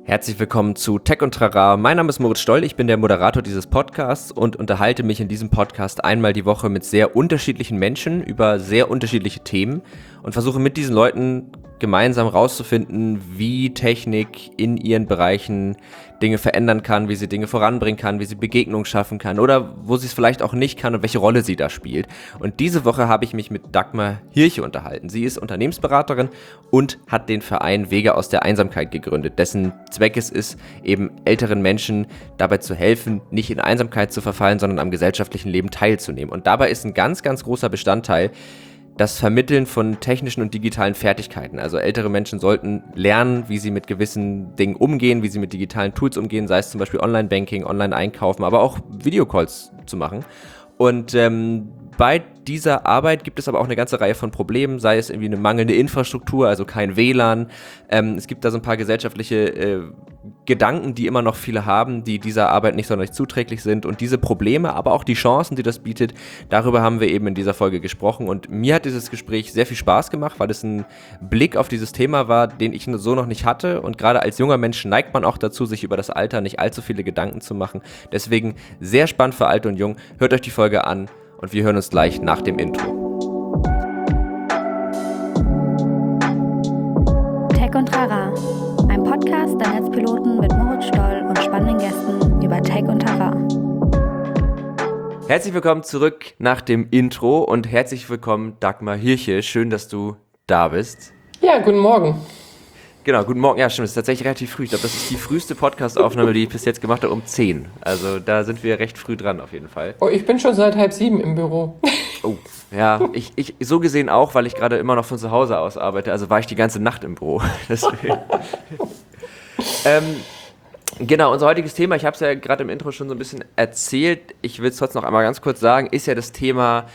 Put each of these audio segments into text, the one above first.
Herzlich willkommen zu Tech und Trara. Mein Name ist Moritz Stoll, ich bin der Moderator dieses Podcasts und unterhalte mich in diesem Podcast einmal die Woche mit sehr unterschiedlichen Menschen über sehr unterschiedliche Themen und versuche mit diesen Leuten gemeinsam rauszufinden, wie Technik in ihren Bereichen Dinge verändern kann, wie sie Dinge voranbringen kann, wie sie Begegnungen schaffen kann oder wo sie es vielleicht auch nicht kann und welche Rolle sie da spielt. Und diese Woche habe ich mich mit Dagmar Hirche unterhalten. Sie ist Unternehmensberaterin und hat den Verein Wege aus der Einsamkeit gegründet, dessen Zweck es ist, eben älteren Menschen dabei zu helfen, nicht in Einsamkeit zu verfallen, sondern am gesellschaftlichen Leben teilzunehmen. Und dabei ist ein ganz, ganz großer Bestandteil das Vermitteln von technischen und digitalen Fertigkeiten. Also ältere Menschen sollten lernen, wie sie mit gewissen Dingen umgehen, wie sie mit digitalen Tools umgehen, sei es zum Beispiel Online-Banking, Online-Einkaufen, aber auch Videocalls zu machen. Und bei dieser Arbeit gibt es aber auch eine ganze Reihe von Problemen, sei es irgendwie eine mangelnde Infrastruktur, also kein WLAN. Es gibt da so ein paar gesellschaftliche Gedanken, die immer noch viele haben, die dieser Arbeit nicht sonderlich zuträglich sind. Und diese Probleme, aber auch die Chancen, die das bietet, darüber haben wir eben in dieser Folge gesprochen. Und mir hat dieses Gespräch sehr viel Spaß gemacht, weil es ein Blick auf dieses Thema war, den ich so noch nicht hatte. Und gerade als junger Mensch neigt man auch dazu, sich über das Alter nicht allzu viele Gedanken zu machen. Deswegen sehr spannend für Alt und Jung. Hört euch die Folge an. Und wir hören uns gleich nach dem Intro. Tech und Trara, ein Podcast der Netzpiloten mit Moritz Stoll und spannenden Gästen über Tech und Trara. Herzlich willkommen zurück nach dem Intro und herzlich willkommen Dagmar Hirche. Schön, dass du da bist. Ja, guten Morgen. Genau, guten Morgen. Ja, stimmt, es ist tatsächlich relativ früh. Ich glaube, das ist die früheste Podcast-Aufnahme, die ich bis jetzt gemacht habe, um 10. Also da sind wir recht früh dran auf jeden Fall. Oh, ich bin schon seit 6:30 im Büro. Oh, ja, ich so gesehen auch, weil ich gerade immer noch von zu Hause aus arbeite. Also war ich die ganze Nacht im Büro. Deswegen. Genau, unser heutiges Thema, ich habe es ja gerade im Intro schon so ein bisschen erzählt, ich will es trotzdem noch einmal ganz kurz sagen, ist ja das Thema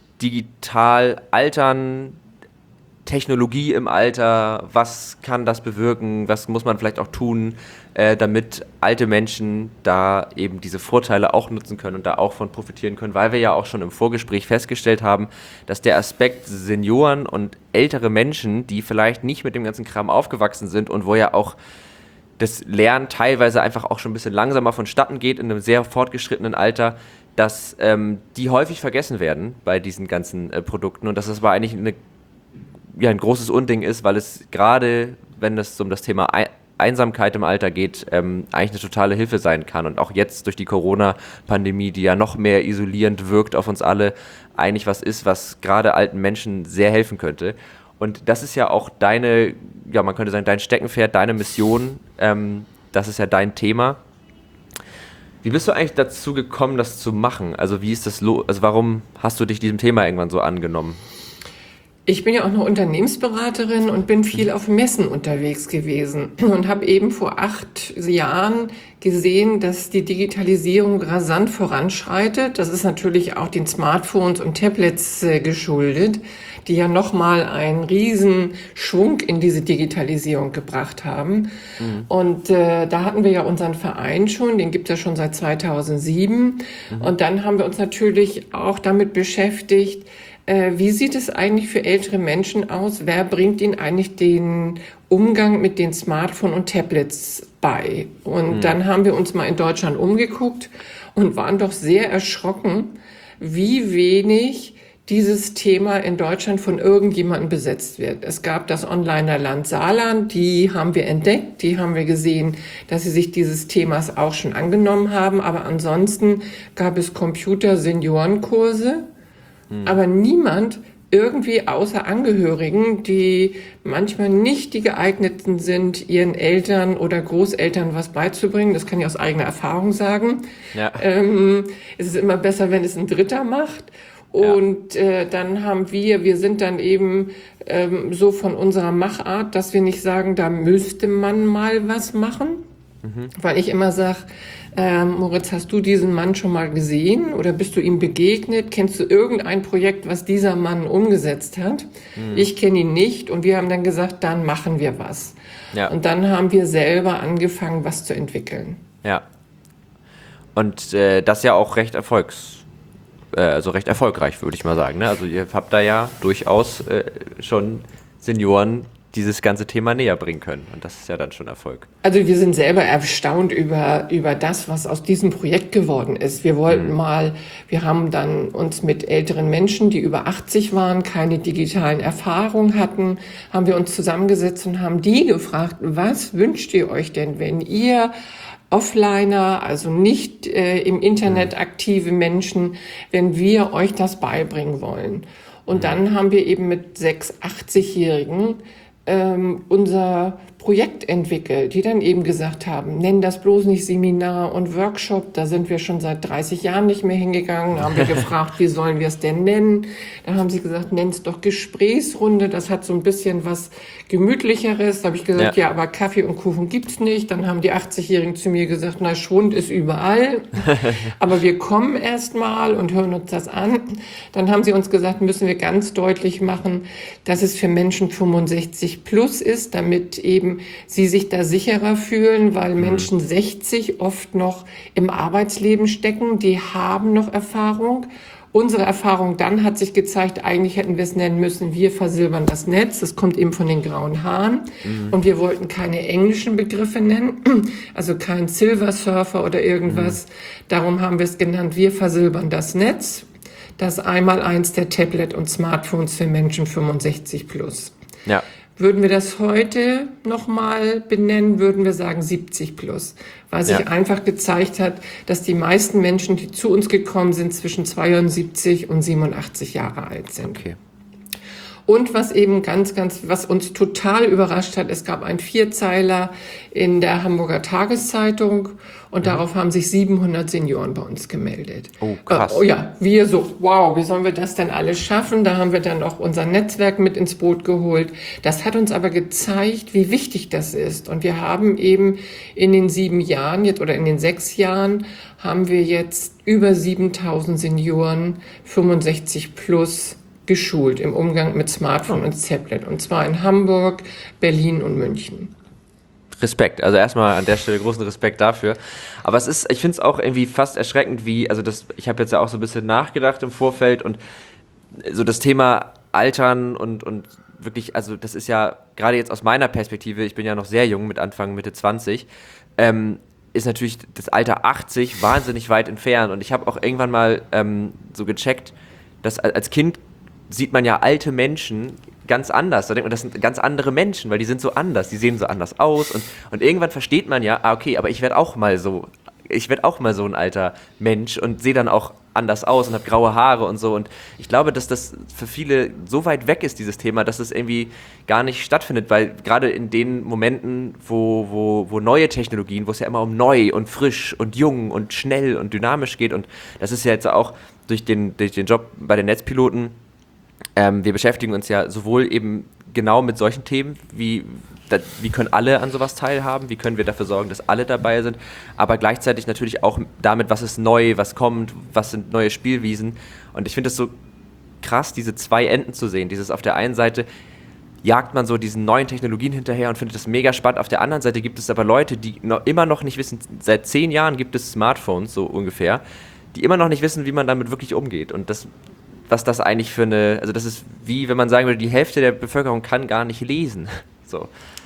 digital altern, Technologie im Alter, was kann das bewirken, was muss man vielleicht auch tun, damit alte Menschen da eben diese Vorteile auch nutzen können und da auch von profitieren können, weil wir ja auch schon im Vorgespräch festgestellt haben, dass der Aspekt Senioren und ältere Menschen, die vielleicht nicht mit dem ganzen Kram aufgewachsen sind und wo ja auch das Lernen teilweise einfach auch schon ein bisschen langsamer vonstatten geht in einem sehr fortgeschrittenen Alter, dass die häufig vergessen werden bei diesen ganzen Produkten und dass das aber eigentlich ein großes Unding ist, weil es gerade, wenn es um das Thema Einsamkeit im Alter geht, eigentlich eine totale Hilfe sein kann und auch jetzt durch die Corona-Pandemie, die ja noch mehr isolierend wirkt auf uns alle, eigentlich was ist, was gerade alten Menschen sehr helfen könnte. Und das ist ja auch deine, ja man könnte sagen, dein Steckenpferd, deine Mission, das ist ja dein Thema. Wie bist du eigentlich dazu gekommen, das zu machen? Also wie ist das also warum hast du dich diesem Thema irgendwann so angenommen? Ich bin ja auch eine Unternehmensberaterin und bin viel auf Messen unterwegs gewesen und habe eben vor 8 Jahren gesehen, dass die Digitalisierung rasant voranschreitet. Das ist natürlich auch den Smartphones und Tablets geschuldet, die ja nochmal einen riesen Schwung in diese Digitalisierung gebracht haben. Mhm. Und da hatten wir ja unseren Verein schon, den gibt es ja schon seit 2007. Mhm. Und dann haben wir uns natürlich auch damit beschäftigt, wie sieht es eigentlich für ältere Menschen aus? Wer bringt ihnen eigentlich den Umgang mit den Smartphones und Tablets bei? Und dann haben wir uns mal in Deutschland umgeguckt und waren doch sehr erschrocken, wie wenig dieses Thema in Deutschland von irgendjemandem besetzt wird. Es gab das Onlinerland Saarland, die haben wir entdeckt, die haben wir gesehen, dass sie sich dieses Themas auch schon angenommen haben. Aber ansonsten gab es Computer-Seniorenkurse, aber niemand irgendwie außer Angehörigen, die manchmal nicht die geeigneten sind, ihren Eltern oder Großeltern was beizubringen. Das kann ich aus eigener Erfahrung sagen. Ja. Es ist immer besser, wenn es ein Dritter macht. Und dann haben wir sind dann eben so von unserer Machart, dass wir nicht sagen, da müsste man mal was machen. Weil ich immer sage, Moritz, hast du diesen Mann schon mal gesehen oder bist du ihm begegnet? Kennst du irgendein Projekt, was dieser Mann umgesetzt hat? Ich kenne ihn nicht und wir haben dann gesagt, dann machen wir was. Ja. Und dann haben wir selber angefangen, was zu entwickeln. Ja. Und das ja auch recht recht erfolgreich, würde ich mal sagen. Ne? Also ihr habt da ja durchaus schon Senioren dieses ganze Thema näher bringen können. Und das ist ja dann schon Erfolg. Also wir sind selber erstaunt über das, was aus diesem Projekt geworden ist. Wir wollten wir haben dann uns mit älteren Menschen, die über 80 waren, keine digitalen Erfahrungen hatten, haben wir uns zusammengesetzt und haben die gefragt, was wünscht ihr euch denn, wenn ihr Offliner, also nicht im Internet aktive Menschen, wenn wir euch das beibringen wollen. Und dann haben wir eben mit 6 80-Jährigen unser Projekt entwickelt, die dann eben gesagt haben, nenn das bloß nicht Seminar und Workshop, da sind wir schon seit 30 Jahren nicht mehr hingegangen, da haben wir gefragt, wie sollen wir es denn nennen? Dann haben sie gesagt, nenn's doch Gesprächsrunde, das hat so ein bisschen was Gemütlicheres. Da habe ich gesagt, ja, aber Kaffee und Kuchen gibt's nicht. Dann haben die 80-Jährigen zu mir gesagt, na, Schwund ist überall, aber wir kommen erst mal und hören uns das an. Dann haben sie uns gesagt, müssen wir ganz deutlich machen, dass es für Menschen 65 plus ist, damit eben sie sich da sicherer fühlen, weil Menschen 60 oft noch im Arbeitsleben stecken, die haben noch Erfahrung. Unsere Erfahrung dann hat sich gezeigt, eigentlich hätten wir es nennen müssen, wir versilbern das Netz. Das kommt eben von den grauen Haaren. Und wir wollten keine englischen Begriffe nennen, also kein Silver Surfer oder irgendwas. Darum haben wir es genannt, wir versilbern das Netz. Das Einmaleins der Tablet und Smartphones für Menschen 65 plus. Ja. Würden wir das heute nochmal benennen, würden wir sagen 70 plus, weil sich einfach gezeigt hat, dass die meisten Menschen, die zu uns gekommen sind, zwischen 72 und 87 Jahre alt sind. Okay. Und was eben was uns total überrascht hat, es gab einen Vierzeiler in der Hamburger Tageszeitung und darauf haben sich 700 Senioren bei uns gemeldet. Oh, krass. Wir so, wow, wie sollen wir das denn alles schaffen? Da haben wir dann auch unser Netzwerk mit ins Boot geholt. Das hat uns aber gezeigt, wie wichtig das ist. Und wir haben eben in den 7 Jahren jetzt oder in den 6 Jahren haben wir jetzt über 7000 Senioren 65 plus geschult im Umgang mit Smartphone und Tablet. Und zwar in Hamburg, Berlin und München. Respekt, also erstmal an der Stelle großen Respekt dafür. Aber ich finde es auch irgendwie fast erschreckend, ich habe jetzt ja auch so ein bisschen nachgedacht im Vorfeld und so das Thema Altern und wirklich, also das ist ja gerade jetzt aus meiner Perspektive, ich bin ja noch sehr jung mit Anfang, Mitte 20, ist natürlich das Alter 80 wahnsinnig weit entfernt und ich habe auch irgendwann mal so gecheckt, dass als Kind sieht man ja alte Menschen ganz anders. Da denkt man, das sind ganz andere Menschen, weil die sind so anders, die sehen so anders aus und irgendwann versteht man ja, okay, aber ich werde auch mal so ein alter Mensch und sehe dann auch anders aus und habe graue Haare und so und ich glaube, dass das für viele so weit weg ist, dieses Thema, dass es irgendwie gar nicht stattfindet, weil gerade in den Momenten, wo neue Technologien, wo es ja immer um neu und frisch und jung und schnell und dynamisch geht und das ist ja jetzt auch durch den Job bei den Netzpiloten. Wir beschäftigen uns ja sowohl eben genau mit solchen Themen, wie können alle an sowas teilhaben, wie können wir dafür sorgen, dass alle dabei sind, aber gleichzeitig natürlich auch damit, was ist neu, was kommt, was sind neue Spielwiesen. Und ich finde es so krass, diese 2 Enden zu sehen. Dieses auf der einen Seite jagt man so diesen neuen Technologien hinterher und findet das mega spannend. Auf der anderen Seite gibt es aber Leute, die immer noch nicht wissen, seit 10 Jahren gibt es Smartphones, so ungefähr, die immer noch nicht wissen, wie man damit wirklich umgeht. Und was das eigentlich also das ist wie, wenn man sagen würde, die Hälfte der Bevölkerung kann gar nicht lesen. So.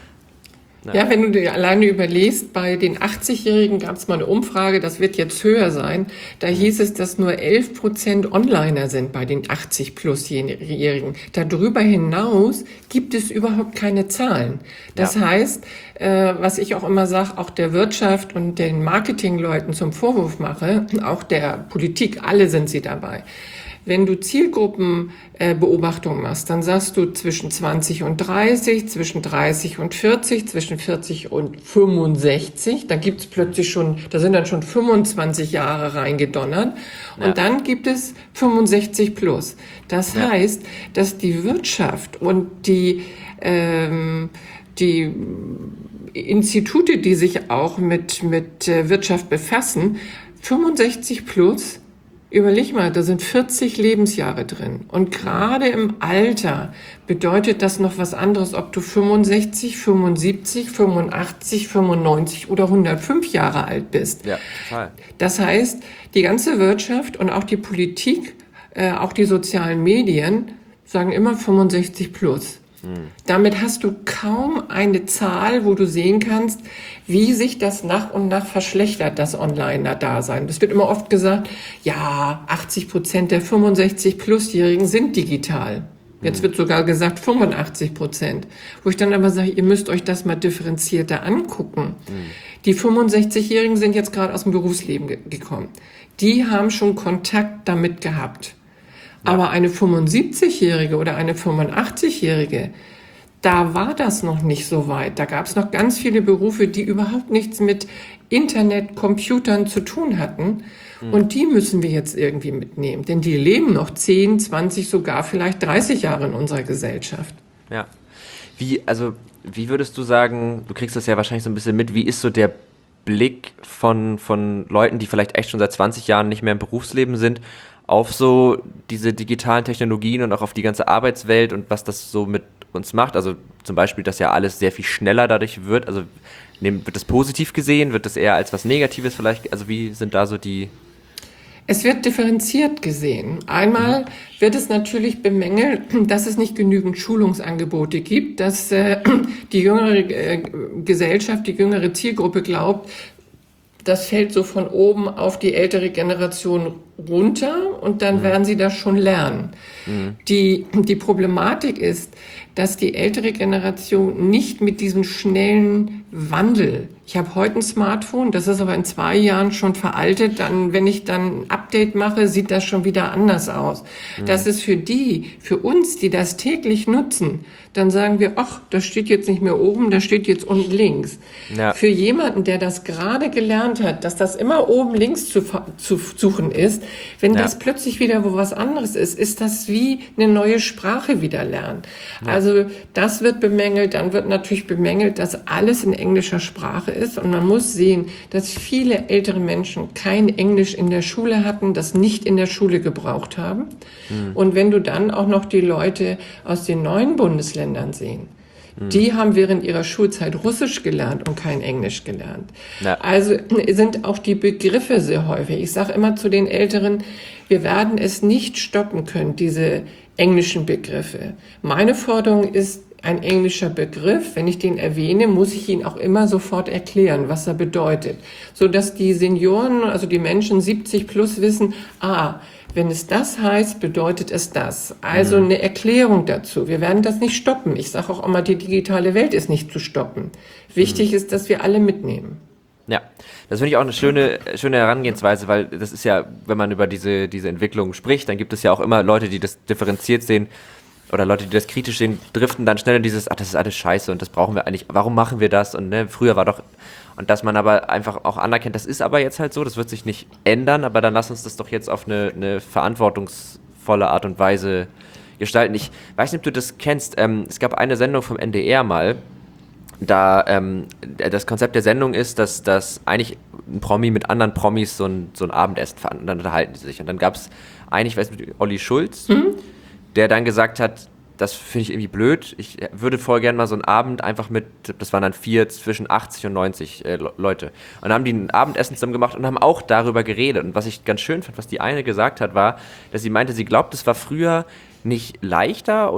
Ja, wenn du dir alleine überlegst, bei den 80-Jährigen gab es mal eine Umfrage, das wird jetzt höher sein, da hieß es, dass nur 11% Onliner sind bei den 80-plus-Jährigen. Darüber hinaus gibt es überhaupt keine Zahlen. Das heißt, was ich auch immer sage, auch der Wirtschaft und den Marketingleuten zum Vorwurf mache, auch der Politik, alle sind sie dabei. Wenn du Zielgruppenbeobachtungen machst, dann sagst du zwischen 20 und 30, zwischen 30 und 40, zwischen 40 und 65. Da gibt's plötzlich da sind dann schon 25 Jahre reingedonnert. Und dann gibt es 65 plus. Das heißt, dass die Wirtschaft und die Institute, die sich auch mit Wirtschaft befassen, 65 plus, überleg mal, da sind 40 Lebensjahre drin. Und gerade im Alter bedeutet das noch was anderes, ob du 65, 75, 85, 95 oder 105 Jahre alt bist. Ja, total. Das heißt, die ganze Wirtschaft und auch die Politik, auch die sozialen Medien sagen immer 65 plus. Damit hast du kaum eine Zahl, wo du sehen kannst, wie sich das nach und nach verschlechtert, das Online-Dasein. Es wird immer oft gesagt, ja, 80% der 65-Plus-Jährigen sind digital. Jetzt wird sogar gesagt 85%. Wo ich dann aber sage, ihr müsst euch das mal differenzierter angucken. Die 65-Jährigen sind jetzt gerade aus dem Berufsleben gekommen. Die haben schon Kontakt damit gehabt. Aber eine 75-Jährige oder eine 85-Jährige, da war das noch nicht so weit. Da gab es noch ganz viele Berufe, die überhaupt nichts mit Internet, Computern zu tun hatten. Und die müssen wir jetzt irgendwie mitnehmen. Denn die leben noch 10, 20, sogar vielleicht 30 Jahre in unserer Gesellschaft. Ja. Wie würdest du sagen, du kriegst das ja wahrscheinlich so ein bisschen mit, wie ist so der Blick von Leuten, die vielleicht echt schon seit 20 Jahren nicht mehr im Berufsleben sind, auf so diese digitalen Technologien und auch auf die ganze Arbeitswelt und was das so mit uns macht? Also zum Beispiel, dass ja alles sehr viel schneller dadurch wird. Also wird das positiv gesehen? Wird das eher als was Negatives vielleicht? Also wie sind da so die... Es wird differenziert gesehen. Einmal wird es natürlich bemängelt, dass es nicht genügend Schulungsangebote gibt, dass die jüngere Gesellschaft, die jüngere Zielgruppe glaubt, das fällt so von oben auf die ältere Generation runter und dann werden sie das schon lernen. Die Problematik ist, dass die ältere Generation nicht mit diesem schnellen Wandel, ich habe heute ein Smartphone, das ist aber in 2 Jahren schon veraltet, dann, wenn ich dann ein Update mache, sieht das schon wieder anders aus. Das ist für uns, die das täglich nutzen, dann sagen wir, ach, das steht jetzt nicht mehr oben, das steht jetzt unten links. Ja. Für jemanden, der das gerade gelernt hat, dass das immer oben links zu suchen ist, wenn das plötzlich wieder wo was anderes ist das wie eine neue Sprache wieder lernen. Ja. Also das wird bemängelt, dann wird natürlich bemängelt, dass alles in englischer Sprache ist und man muss sehen, dass viele ältere Menschen kein Englisch in der Schule hatten, das nicht in der Schule gebraucht haben. Und wenn du dann auch noch die Leute aus den neuen Bundesländern sehen, die haben während ihrer Schulzeit Russisch gelernt und kein Englisch gelernt. Ja. Also sind auch die Begriffe sehr häufig. Ich sage immer zu den Älteren, wir werden es nicht stoppen können, diese englischen Begriffe. Meine Forderung ist, ein englischer Begriff, wenn ich den erwähne, muss ich ihn auch immer sofort erklären, was er bedeutet. So dass die Senioren, also die Menschen 70 plus wissen, wenn es das heißt, bedeutet es das. Also eine Erklärung dazu. Wir werden das nicht stoppen. Ich sage auch immer, die digitale Welt ist nicht zu stoppen. Wichtig ist, dass wir alle mitnehmen. Ja, das finde ich auch eine schöne Herangehensweise, weil das ist ja, wenn man über diese Entwicklung spricht, dann gibt es ja auch immer Leute, die das differenziert sehen oder Leute, die das kritisch sehen, driften dann schnell in dieses, das ist alles scheiße und das brauchen wir eigentlich, warum machen wir das und früher war doch, und dass man aber einfach auch anerkennt, das ist aber jetzt halt so, das wird sich nicht ändern, aber dann lass uns das doch jetzt auf eine verantwortungsvolle Art und Weise gestalten. Ich weiß nicht, ob du das kennst, es gab eine Sendung vom NDR mal, da das Konzept der Sendung ist, dass eigentlich ein Promi mit anderen Promis so ein Abendessen fand und dann unterhalten die sich. Und dann gab es ich weiß nicht, Olli Schulz, der dann gesagt hat, das finde ich irgendwie blöd, ich würde voll gerne mal so einen Abend einfach mit, das waren dann 4 zwischen 80 und 90 Leute. Und dann haben die ein Abendessen zusammen gemacht und haben auch darüber geredet. Und was ich ganz schön fand, was die eine gesagt hat, war, dass sie meinte, sie glaubt, es war früher nicht leichter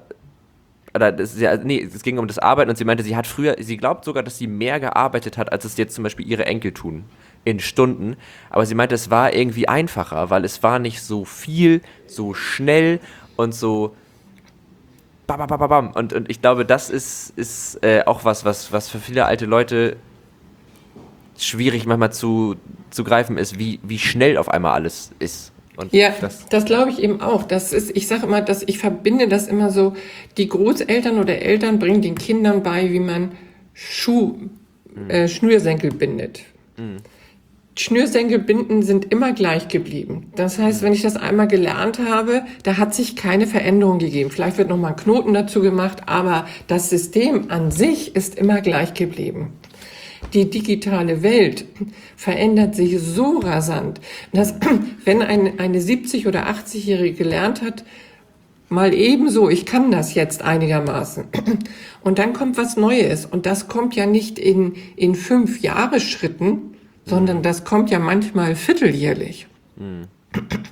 es ging um das Arbeiten und sie meinte, sie glaubt sogar, dass sie mehr gearbeitet hat, als es jetzt zum Beispiel ihre Enkel tun, in Stunden. Aber sie meinte, es war irgendwie einfacher, weil es war nicht so viel, so schnell und so bam, bam, bam, bam. Und ich glaube, das ist auch was für viele alte Leute schwierig manchmal zu greifen ist, wie schnell auf einmal alles ist. Und ja, das glaube ich eben auch. Ich sage immer, ich verbinde das immer so, die Großeltern oder Eltern bringen den Kindern bei, wie man Schnürsenkel bindet. Schnürsenkelbinden sind immer gleich geblieben. Das heißt, wenn ich das einmal gelernt habe, da hat sich keine Veränderung gegeben. Vielleicht wird nochmal ein Knoten dazu gemacht, aber das System an sich ist immer gleich geblieben. Die digitale Welt verändert sich so rasant, dass wenn eine 70- oder 80-Jährige gelernt hat, mal ebenso, ich kann das jetzt einigermaßen. Und dann kommt was Neues. Und das kommt ja nicht in 5 Jahresschritten, sondern das kommt ja manchmal vierteljährlich.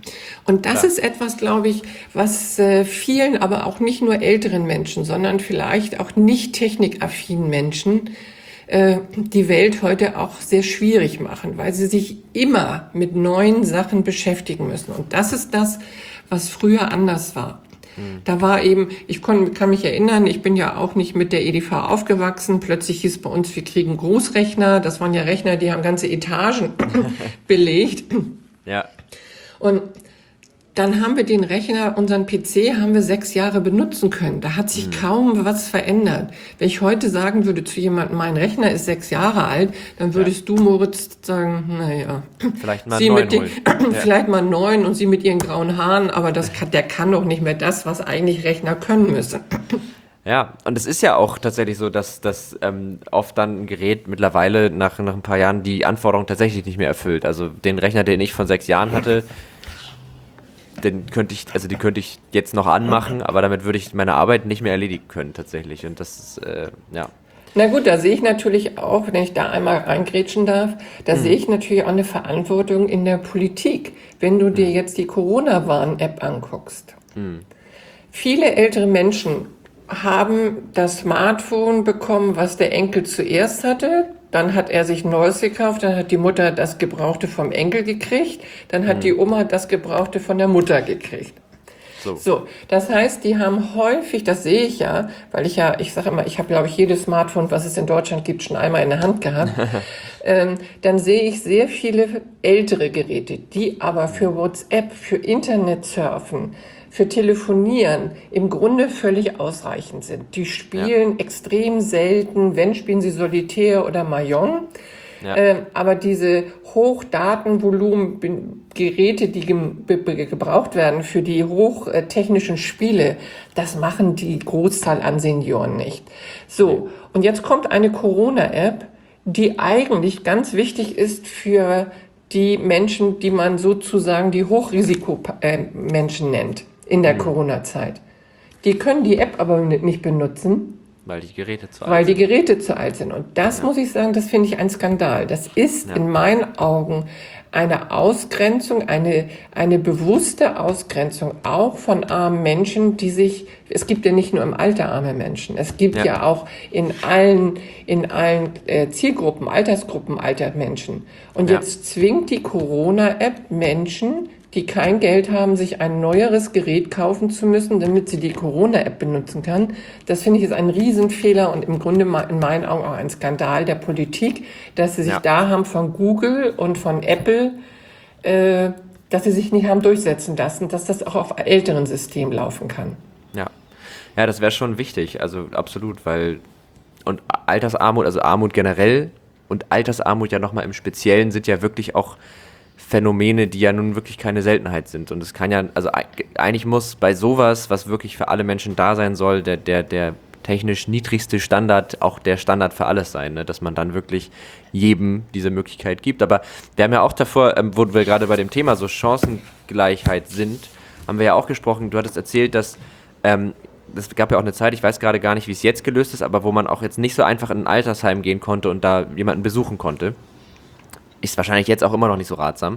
Und das Klar. ist etwas, glaube ich, was vielen, aber auch nicht nur älteren Menschen, sondern vielleicht auch nicht technikaffinen Menschen die Welt heute auch sehr schwierig machen, weil sie sich immer mit neuen Sachen beschäftigen müssen. Und das ist das, was früher anders war. Da war eben, kann mich erinnern, ich bin ja auch nicht mit der EDV aufgewachsen. Plötzlich hieß bei uns, wir kriegen Großrechner. Das waren ja Rechner, die haben ganze Etagen belegt. Ja. Und dann haben wir den Rechner, unseren PC, haben wir 6 Jahre benutzen können. Da hat sich kaum was verändert. Wenn ich heute sagen würde zu jemandem, mein Rechner ist 6 Jahre alt, dann würdest du, Moritz, sagen, naja, Vielleicht mal Sie einen mit neuen holen. vielleicht mal 9 und Sie mit Ihren grauen Haaren, aber der kann doch nicht mehr das, was eigentlich Rechner können müssen. Ja, und es ist ja auch tatsächlich so, dass oft dann ein Gerät mittlerweile nach ein paar Jahren die Anforderungen tatsächlich nicht mehr erfüllt. Also den Rechner, den ich von 6 Jahren hatte, die könnte ich jetzt noch anmachen, aber damit würde ich meine Arbeit nicht mehr erledigen können tatsächlich. Und das ist, ja. Na gut, da sehe ich natürlich auch, wenn ich da einmal reingrätschen darf, da sehe ich natürlich auch eine Verantwortung in der Politik. Wenn du dir jetzt die Corona-Warn-App anguckst. Viele ältere Menschen haben das Smartphone bekommen, was der Enkel zuerst hatte. Dann hat er sich ein neues gekauft, dann hat die Mutter das Gebrauchte vom Enkel gekriegt, dann hat die Oma das Gebrauchte von der Mutter gekriegt. So, das heißt, die haben häufig, das sehe ich ja, weil ich sage immer, ich habe, glaube ich, jedes Smartphone, was es in Deutschland gibt, schon einmal in der Hand gehabt. Dann sehe ich sehr viele ältere Geräte, die aber für WhatsApp, für Internetsurfen, für Telefonieren im Grunde völlig ausreichend sind. Die spielen extrem selten, wenn spielen sie Solitär oder Mahjong. Ja. Aber diese Hochdatenvolumen-Geräte, die gebraucht werden für die hochtechnischen Spiele, das machen die Großzahl an Senioren nicht. So, und jetzt kommt eine Corona-App, die eigentlich ganz wichtig ist für die Menschen, die man sozusagen die Hochrisikomenschen nennt in der Corona-Zeit. Die können die App aber nicht benutzen, weil die Geräte zu alt sind. Und das muss ich sagen, das finde ich ein Skandal. Das ist in meinen Augen eine Ausgrenzung, eine bewusste Ausgrenzung auch von armen Menschen, es gibt ja nicht nur im Alter arme Menschen, es gibt ja auch in allen Zielgruppen, Altersgruppen altert Menschen. Und jetzt zwingt die Corona-App Menschen, die kein Geld haben, sich ein neueres Gerät kaufen zu müssen, damit sie die Corona-App benutzen kann. Das finde ich ist ein Riesenfehler und im Grunde in meinen Augen auch ein Skandal der Politik, dass sie sich da haben von Google und von Apple, dass sie sich nicht haben durchsetzen lassen, dass das auch auf älteren Systemen laufen kann. Ja, das wäre schon wichtig, also absolut, und Altersarmut, also Armut generell und Altersarmut ja nochmal im Speziellen sind ja wirklich auch Phänomene, die ja nun wirklich keine Seltenheit sind. Und es kann ja, also eigentlich muss bei sowas, was wirklich für alle Menschen da sein soll, der technisch niedrigste Standard auch der Standard für alles sein, ne? Dass man dann wirklich jedem diese Möglichkeit gibt. Aber wir haben ja auch davor, wo wir gerade bei dem Thema so Chancengleichheit sind, haben wir ja auch gesprochen, du hattest erzählt, dass es gab ja auch eine Zeit, ich weiß gerade gar nicht, wie es jetzt gelöst ist, aber wo man auch jetzt nicht so einfach in ein Altersheim gehen konnte und da jemanden besuchen konnte. Ist wahrscheinlich jetzt auch immer noch nicht so ratsam.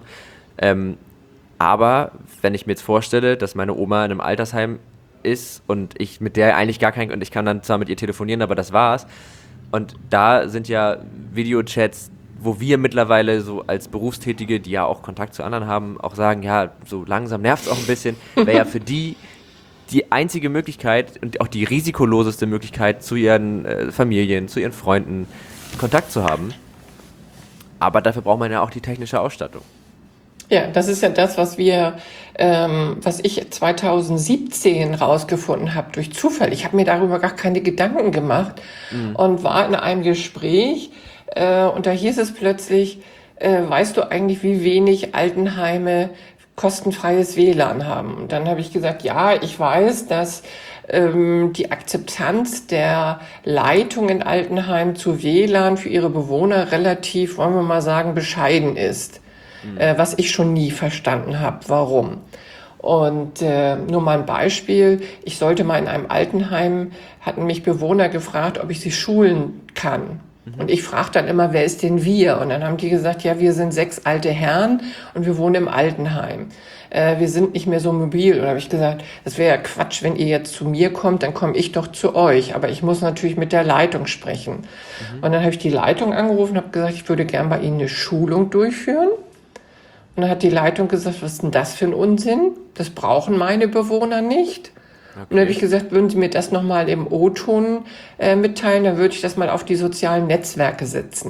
Aber wenn ich mir jetzt vorstelle, dass meine Oma in einem Altersheim ist und ich mit der eigentlich und ich kann dann zwar mit ihr telefonieren, aber das war's. Und da sind ja Videochats, wo wir mittlerweile so als Berufstätige, die ja auch Kontakt zu anderen haben, auch sagen, ja, so langsam nervt es auch ein bisschen, wäre ja für die einzige Möglichkeit und auch die risikoloseste Möglichkeit, zu ihren Familien, zu ihren Freunden Kontakt zu haben. Aber dafür braucht man ja auch die technische Ausstattung. Ja, das ist ja das, was ich 2017 rausgefunden habe durch Zufall. Ich habe mir darüber gar keine Gedanken gemacht und war in einem Gespräch und da hieß es plötzlich, weißt du eigentlich, wie wenig Altenheime kostenfreies WLAN haben? Und dann habe ich gesagt, ja, ich weiß, dass die Akzeptanz der Leitung in Altenheimen zu WLAN für ihre Bewohner relativ, wollen wir mal sagen, bescheiden ist. Was ich schon nie verstanden habe, warum. Und nur mal ein Beispiel, ich sollte mal in einem Altenheim, hatten mich Bewohner gefragt, ob ich sie schulen kann. Und ich frage dann immer, wer ist denn wir? Und dann haben die gesagt, ja, wir sind 6 alte Herren und wir wohnen im Altenheim. Wir sind nicht mehr so mobil. Und da habe ich gesagt, das wäre ja Quatsch, wenn ihr jetzt zu mir kommt, dann komme ich doch zu euch. Aber ich muss natürlich mit der Leitung sprechen. Und dann habe ich die Leitung angerufen und habe gesagt, ich würde gern bei Ihnen eine Schulung durchführen. Und dann hat die Leitung gesagt, was ist denn das für ein Unsinn? Das brauchen meine Bewohner nicht. Okay. Und dann habe ich gesagt, würden Sie mir das nochmal im O-Ton mitteilen, dann würde ich das mal auf die sozialen Netzwerke setzen.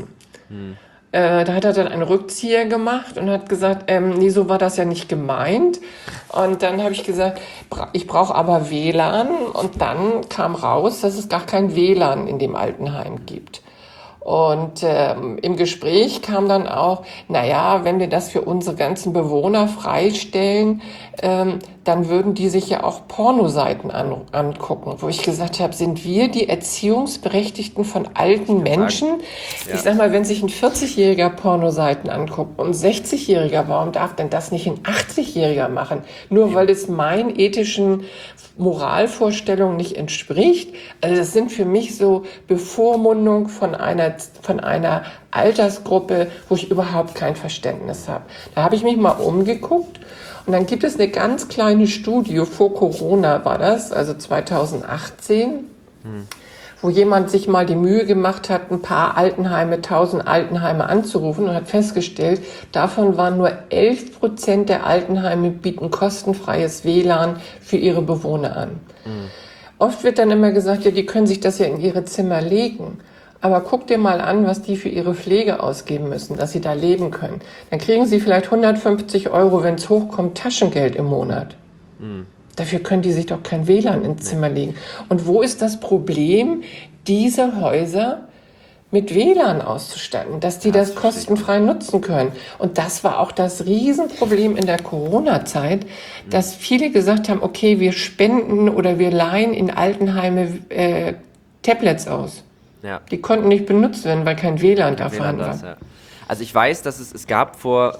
Da hat er dann einen Rückzieher gemacht und hat gesagt, nee, so war das ja nicht gemeint. Und dann habe ich gesagt, ich brauche aber WLAN. Und dann kam raus, dass es gar kein WLAN in dem Altenheim gibt. Und im Gespräch kam dann auch, naja, wenn wir das für unsere ganzen Bewohner freistellen, dann würden die sich ja auch Pornoseiten angucken. Wo ich gesagt habe, sind wir die Erziehungsberechtigten von alten Menschen? Ja. Ich sag mal, wenn sich ein 40-Jähriger Pornoseiten anguckt und ein 60-Jähriger, warum darf denn das nicht ein 80-Jähriger machen? Nur weil es meinen ethischen Moralvorstellungen nicht entspricht. Also das sind für mich so Bevormundung von einer Altersgruppe, wo ich überhaupt kein Verständnis habe. Da habe ich mich mal umgeguckt und dann gibt es eine ganz kleine Studie, vor Corona war das, also 2018, wo jemand sich mal die Mühe gemacht hat, ein paar 1000 Altenheime anzurufen und hat festgestellt, davon waren nur 11% der Altenheime bieten kostenfreies WLAN für ihre Bewohner an. Oft wird dann immer gesagt, ja, die können sich das ja in ihre Zimmer legen. Aber guck dir mal an, was die für ihre Pflege ausgeben müssen, dass sie da leben können. Dann kriegen sie vielleicht 150 €, wenn es hochkommt, Taschengeld im Monat. Dafür können die sich doch kein WLAN ins Zimmer legen. Und wo ist das Problem, diese Häuser mit WLAN auszustatten, dass die das kostenfrei nutzen können? Und das war auch das Riesenproblem in der Corona-Zeit, dass viele gesagt haben, okay, wir spenden oder wir leihen in Altenheime Tablets aus. Ja. Die konnten nicht benutzt werden, weil kein WLAN da vorhanden war. Ja. Also ich weiß, dass es gab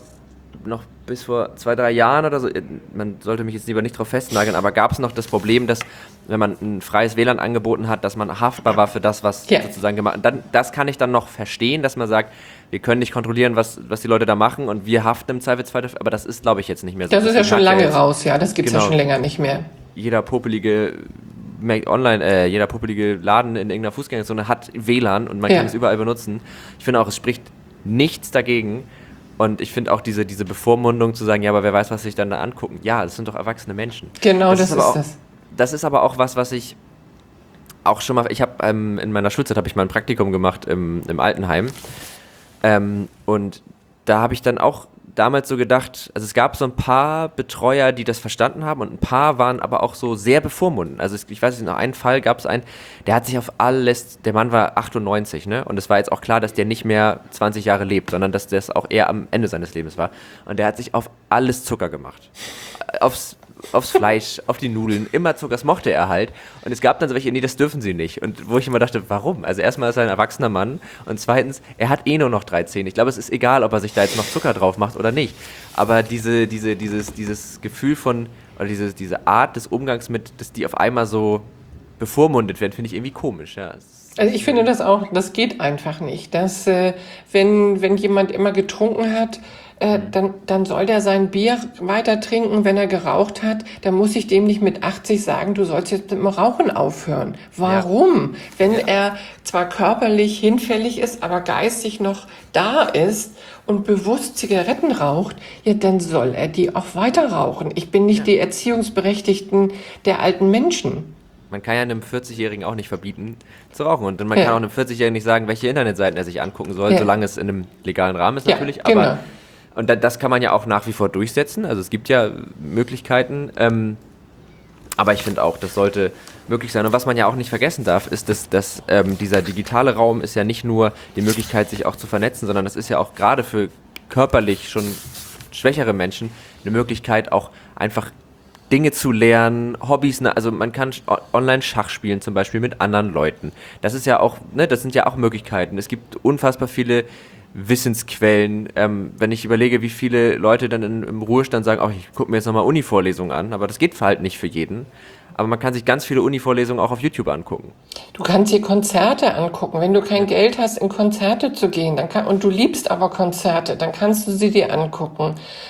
bis vor 2-3 Jahren oder so, man sollte mich jetzt lieber nicht drauf festnageln, aber gab es noch das Problem, dass wenn man ein freies WLAN angeboten hat, dass man haftbar war für das, was sozusagen gemacht wird. Das kann ich dann noch verstehen, dass man sagt, wir können nicht kontrollieren, was die Leute da machen und wir haften im Zweifelsfall dafür, aber das ist, glaube ich, jetzt nicht mehr so. Das ist ja schon lange raus, ja, das gibt es ja schon länger nicht mehr. Jeder popelige Laden in irgendeiner Fußgängerzone hat WLAN und man kann es überall benutzen. Ich finde auch, es spricht nichts dagegen. Und ich finde auch diese Bevormundung zu sagen, ja, aber wer weiß, was sich dann da angucken. Ja, das sind doch erwachsene Menschen. Genau, das ist das. Das ist aber auch was ich auch schon mal, ich habe in meiner Schulzeit habe ich mal ein Praktikum gemacht im Altenheim. Und da habe ich dann auch damals so gedacht, also es gab so ein paar Betreuer, die das verstanden haben und ein paar waren aber auch so sehr bevormundend. Also ich weiß nicht, noch einen Fall gab es einen, der hat sich auf alles, der Mann war 98, ne? Und es war jetzt auch klar, dass der nicht mehr 20 Jahre lebt, sondern dass das auch eher am Ende seines Lebens war. Und der hat sich auf alles Zucker gemacht. Aufs Fleisch, auf die Nudeln, immer Zucker, das mochte er halt. Und es gab dann so welche, nee, das dürfen sie nicht. Und wo ich immer dachte, warum? Also erstmal ist er ein erwachsener Mann und zweitens, er hat nur noch 3 Zähne. Ich glaube, es ist egal, ob er sich da jetzt noch Zucker drauf macht oder nicht. Aber dieses Gefühl von, oder diese Art des Umgangs mit, dass die auf einmal so bevormundet werden, finde ich irgendwie komisch, ja. Also ich finde das auch, das geht einfach nicht. Dass, wenn jemand immer getrunken hat, dann soll der sein Bier weiter trinken. Wenn er geraucht hat, dann muss ich dem nicht mit 80 sagen, du sollst jetzt mit dem Rauchen aufhören. Warum? Ja. Wenn er zwar körperlich hinfällig ist, aber geistig noch da ist und bewusst Zigaretten raucht, ja, dann soll er die auch weiter rauchen. Ich bin nicht die Erziehungsberechtigten der alten Menschen. Man kann ja einem 40-Jährigen auch nicht verbieten zu rauchen. Und man kann auch einem 40-Jährigen nicht sagen, welche Internetseiten er sich angucken soll, solange es in einem legalen Rahmen ist natürlich. Aber genau. Und das kann man ja auch nach wie vor durchsetzen. Also es gibt ja Möglichkeiten. Aber ich finde auch, das sollte möglich sein. Und was man ja auch nicht vergessen darf, ist, dass dieser digitale Raum ist ja nicht nur die Möglichkeit, sich auch zu vernetzen, sondern das ist ja auch gerade für körperlich schon schwächere Menschen eine Möglichkeit, auch einfach Dinge zu lernen, Hobbys, also man kann online Schach spielen, zum Beispiel mit anderen Leuten. Das ist ja auch, das sind ja auch Möglichkeiten. Es gibt unfassbar viele Wissensquellen. Wenn ich überlege, wie viele Leute dann im Ruhestand sagen, ich gucke mir jetzt nochmal Uni-Vorlesungen an, aber das geht halt nicht für jeden. aber man kann sich ganz viele Uni-Vorlesungen auch auf YouTube angucken. Du kannst dir Konzerte angucken. Wenn du kein Geld hast, in Konzerte zu gehen, und du liebst aber Konzerte, dann kannst du sie dir angucken.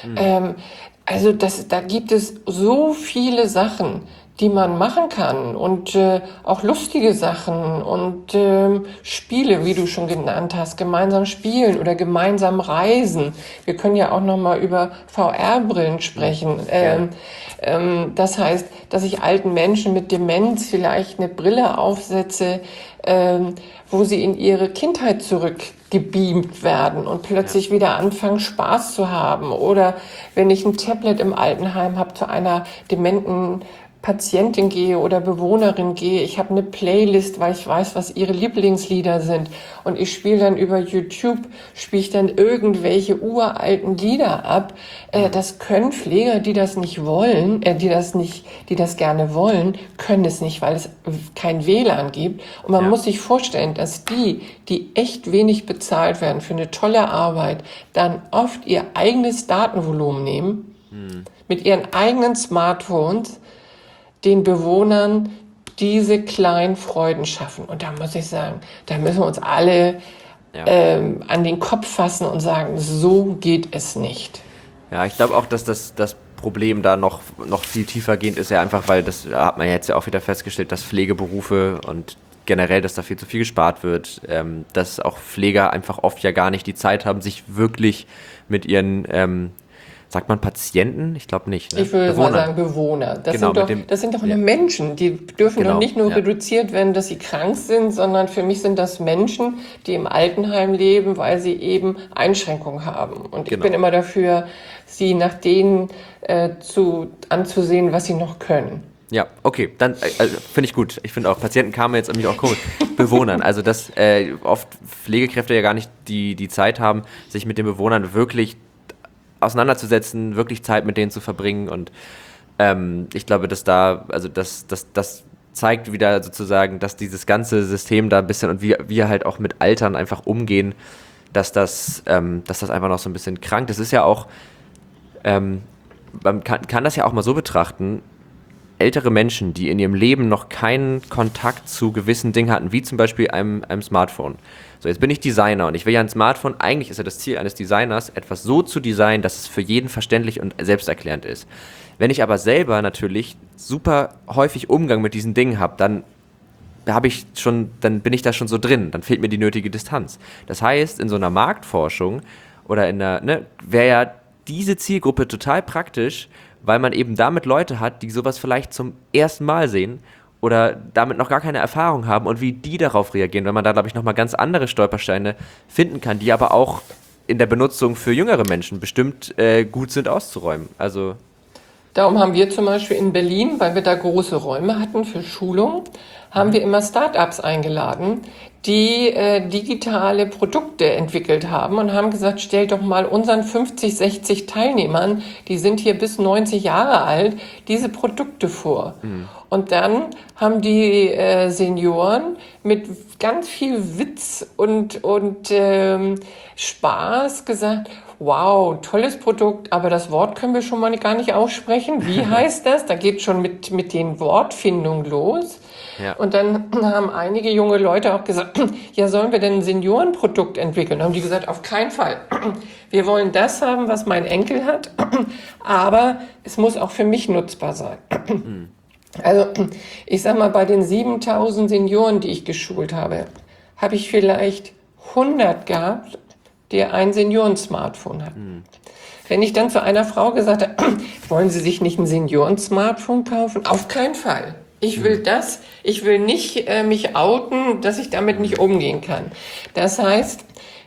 Also da gibt es so viele Sachen, die man machen kann und auch lustige Sachen und Spiele, wie du schon genannt hast, gemeinsam spielen oder gemeinsam reisen. Wir können ja auch noch mal über VR-Brillen sprechen. Das heißt, dass ich alten Menschen mit Demenz vielleicht eine Brille aufsetze, wo sie in ihre Kindheit zurückgebeamt werden und plötzlich wieder anfangen, Spaß zu haben. Oder wenn ich ein Tablet im Altenheim habe, zu einer dementen Patientin gehe oder Bewohnerin gehe, ich habe eine Playlist, weil ich weiß, was ihre Lieblingslieder sind und ich spiele dann über YouTube, spiele ich dann irgendwelche uralten Lieder ab. Das können Pfleger, die das nicht wollen, die das gerne wollen, können es nicht, weil es kein WLAN gibt. Und man muss sich vorstellen, dass die echt wenig bezahlt werden für eine tolle Arbeit, dann oft ihr eigenes Datenvolumen nehmen, mit ihren eigenen Smartphones, den Bewohnern diese kleinen Freuden schaffen. Und da muss ich sagen, da müssen wir uns alle an den Kopf fassen und sagen, so geht es nicht. Ja, ich glaube auch, dass das Problem da noch viel tiefer gehend ist, ja einfach, weil das hat man jetzt ja auch wieder festgestellt, dass Pflegeberufe und generell, dass da viel zu viel gespart wird, dass auch Pfleger einfach oft ja gar nicht die Zeit haben, sich wirklich mit ihren sagt man Patienten? Ich glaube nicht. Ne? Ich würde mal sagen Bewohner. Das sind doch nur Menschen. Die dürfen doch nicht nur reduziert werden, dass sie krank sind, sondern für mich sind das Menschen, die im Altenheim leben, weil sie eben Einschränkungen haben. Und ich bin immer dafür, sie nach denen anzusehen, was sie noch können. Ja, okay, dann finde ich gut. Ich finde auch, Patienten kamen jetzt irgendwie auch komisch. Bewohnern, also dass oft Pflegekräfte ja gar nicht die Zeit haben, sich mit den Bewohnern wirklich auseinanderzusetzen, wirklich Zeit mit denen zu verbringen und ich glaube, dass das zeigt wieder sozusagen, dass dieses ganze System da ein bisschen und wie wir halt auch mit Altern einfach umgehen, dass das einfach noch so ein bisschen krank ist. Das ist ja auch, man kann das ja auch mal so betrachten, ältere Menschen, die in ihrem Leben noch keinen Kontakt zu gewissen Dingen hatten, wie zum Beispiel einem Smartphone. So, jetzt bin ich Designer und ich will ja ein Smartphone, eigentlich ist ja das Ziel eines Designers, etwas so zu designen, dass es für jeden verständlich und selbsterklärend ist. Wenn ich aber selber natürlich super häufig Umgang mit diesen Dingen habe, dann bin ich da schon so drin, dann fehlt mir die nötige Distanz. Das heißt, in so einer Marktforschung oder wäre ja diese Zielgruppe total praktisch, weil man eben damit Leute hat, die sowas vielleicht zum ersten Mal sehen oder damit noch gar keine Erfahrung haben und wie die darauf reagieren, weil man da, glaube ich, nochmal ganz andere Stolpersteine finden kann, die aber auch in der Benutzung für jüngere Menschen bestimmt gut sind auszuräumen. Also darum haben wir zum Beispiel in Berlin, weil wir da große Räume hatten für Schulung, haben wir immer Start-ups eingeladen, die digitale Produkte entwickelt haben und haben gesagt, stellt doch mal unseren 50, 60 Teilnehmern, die sind hier bis 90 Jahre alt, diese Produkte vor. Und dann haben die Senioren mit ganz viel Witz und Spaß gesagt, wow, tolles Produkt, aber das Wort können wir schon mal gar nicht aussprechen. Wie heißt das? Da geht schon mit den Wortfindungen los. Ja. Und dann haben einige junge Leute auch gesagt, ja, sollen wir denn ein Seniorenprodukt entwickeln? Dann haben die gesagt, auf keinen Fall. Wir wollen das haben, was mein Enkel hat, aber es muss auch für mich nutzbar sein. Also ich sag mal, bei den 7.000 Senioren, die ich geschult habe, habe ich vielleicht 100 gehabt, die ein Senioren-Smartphone hatten. Wenn ich dann zu einer Frau gesagt habe, wollen Sie sich nicht ein Senioren-Smartphone kaufen? Auf keinen Fall. Ich will nicht mich outen, dass ich damit nicht umgehen kann. Das heißt,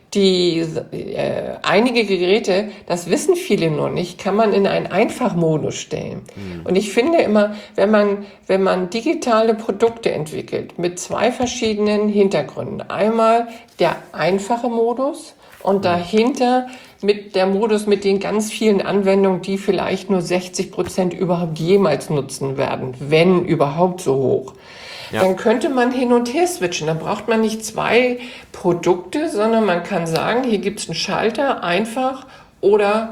einige Geräte, das wissen viele noch nicht, kann man in einen Einfachmodus stellen. Und ich finde immer, wenn man digitale Produkte entwickelt mit zwei verschiedenen Hintergründen, einmal der einfache Modus und dahinter mit der Modus mit den ganz vielen Anwendungen, die vielleicht nur 60% überhaupt jemals nutzen werden, wenn überhaupt so hoch. Ja. Dann könnte man hin und her switchen. Dann braucht man nicht zwei Produkte, sondern man kann sagen, hier gibt's einen Schalter, einfach oder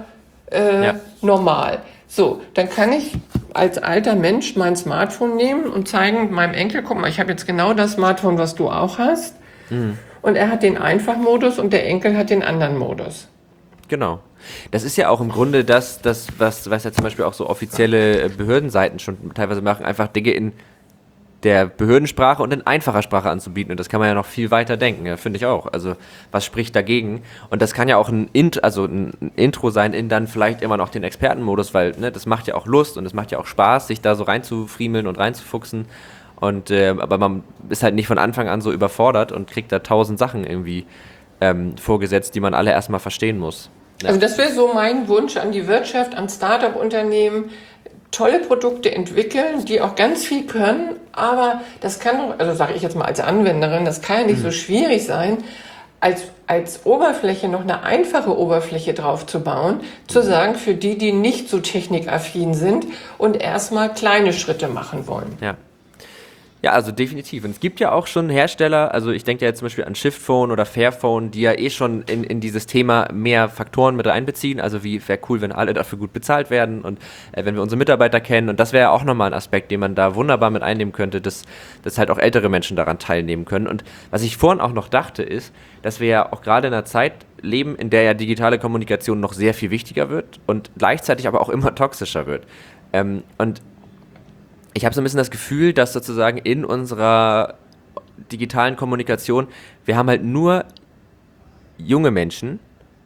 normal. So, dann kann ich als alter Mensch mein Smartphone nehmen und zeigen meinem Enkel, guck mal, ich habe jetzt genau das Smartphone, was du auch hast. Und er hat den Einfachmodus und der Enkel hat den anderen Modus. Genau. Das ist ja auch im Grunde was ja zum Beispiel auch so offizielle Behördenseiten schon teilweise machen, einfach Dinge in der Behördensprache und in einfacher Sprache anzubieten. Und das kann man ja noch viel weiter denken, ja, finde ich auch. Also was spricht dagegen? Und das kann ja auch ein Intro sein in dann vielleicht immer noch den Expertenmodus, weil das macht ja auch Lust und es macht ja auch Spaß, sich da so reinzufriemeln und reinzufuchsen. Und aber man ist halt nicht von Anfang an so überfordert und kriegt da 1000 Sachen irgendwie vorgesetzt, die man alle erstmal verstehen muss. Ja. Also das wäre so mein Wunsch an die Wirtschaft, an Start-up-Unternehmen, tolle Produkte entwickeln, die auch ganz viel können, aber das kann doch, also sage ich jetzt mal als Anwenderin, das kann ja nicht so schwierig sein, als Oberfläche noch eine einfache Oberfläche drauf zu bauen, zu sagen, für die nicht so technikaffin sind und erstmal kleine Schritte machen wollen. Ja, also definitiv. Und es gibt ja auch schon Hersteller, also ich denke ja jetzt zum Beispiel an Shiftphone oder Fairphone, die ja schon in dieses Thema mehr Faktoren mit einbeziehen. Also wäre cool, wenn alle dafür gut bezahlt werden und wenn wir unsere Mitarbeiter kennen. Und das wäre ja auch nochmal ein Aspekt, den man da wunderbar mit einnehmen könnte, dass halt auch ältere Menschen daran teilnehmen können. Und was ich vorhin auch noch dachte, ist, dass wir ja auch gerade in einer Zeit leben, in der ja digitale Kommunikation noch sehr viel wichtiger wird und gleichzeitig aber auch immer toxischer wird. Und ich habe so ein bisschen das Gefühl, dass sozusagen in unserer digitalen Kommunikation, wir haben halt nur junge Menschen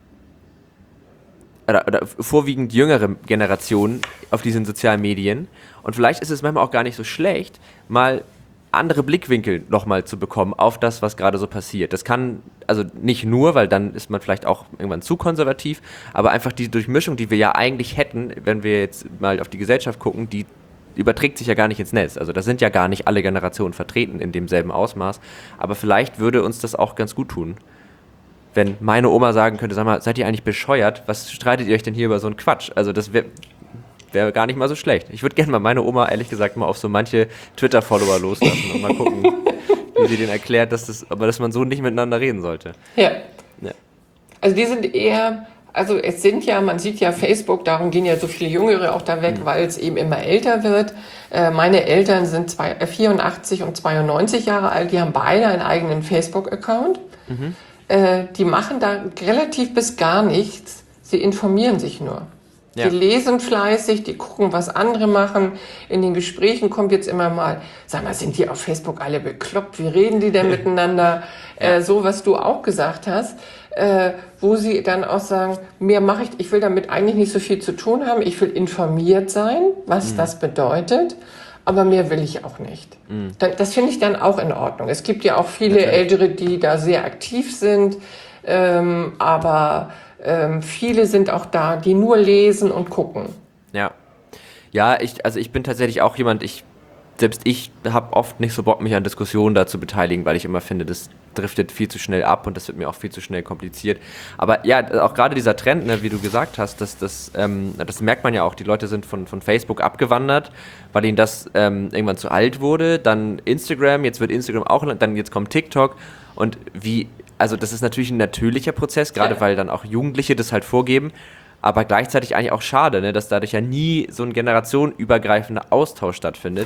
oder vorwiegend jüngere Generationen auf diesen sozialen Medien und vielleicht ist es manchmal auch gar nicht so schlecht, mal andere Blickwinkel nochmal zu bekommen auf das, was gerade so passiert. Das kann, also nicht nur, weil dann ist man vielleicht auch irgendwann zu konservativ, aber einfach die Durchmischung, die wir ja eigentlich hätten, wenn wir jetzt mal auf die Gesellschaft gucken, die überträgt sich ja gar nicht ins Netz. Also da sind ja gar nicht alle Generationen vertreten in demselben Ausmaß. Aber vielleicht würde uns das auch ganz gut tun, wenn meine Oma sagen könnte, sag mal, seid ihr eigentlich bescheuert? Was streitet ihr euch denn hier über so einen Quatsch? Also das wäre gar nicht mal so schlecht. Ich würde gerne mal meine Oma, ehrlich gesagt, mal auf so manche Twitter-Follower loslassen und mal gucken, wie sie denen erklärt, dass man so nicht miteinander reden sollte. Ja. Also die sind eher... Also man sieht ja Facebook, darum gehen ja so viele Jüngere auch da weg, weil es eben immer älter wird. Meine Eltern sind 84 und 92 Jahre alt, die haben beide einen eigenen Facebook-Account. Die machen da relativ bis gar nichts, sie informieren sich nur. Ja. Die lesen fleißig, die gucken, was andere machen. In den Gesprächen kommt jetzt immer mal, sag mal, sind die auf Facebook alle bekloppt? Wie reden die denn miteinander? So, was du auch gesagt hast. Wo sie dann auch sagen, ich will damit eigentlich nicht so viel zu tun haben, ich will informiert sein, was das bedeutet, aber mehr will ich auch nicht. Das finde ich dann auch in Ordnung. Es gibt ja auch viele Ältere, die da sehr aktiv sind, aber viele sind auch da, die nur lesen und gucken. Ja, ich bin tatsächlich auch jemand, selbst ich habe oft nicht so Bock, mich an Diskussionen da zu beteiligen, weil ich immer finde, das driftet viel zu schnell ab und das wird mir auch viel zu schnell kompliziert. Aber ja, auch gerade dieser Trend, ne, wie du gesagt hast, das merkt man ja auch, die Leute sind von Facebook abgewandert, weil ihnen das irgendwann zu alt wurde, dann Instagram, jetzt wird Instagram auch, jetzt kommt TikTok und also das ist natürlich ein natürlicher Prozess, gerade weil dann auch Jugendliche das halt vorgeben, aber gleichzeitig eigentlich auch schade, ne, dass dadurch ja nie so ein generationenübergreifender Austausch stattfindet.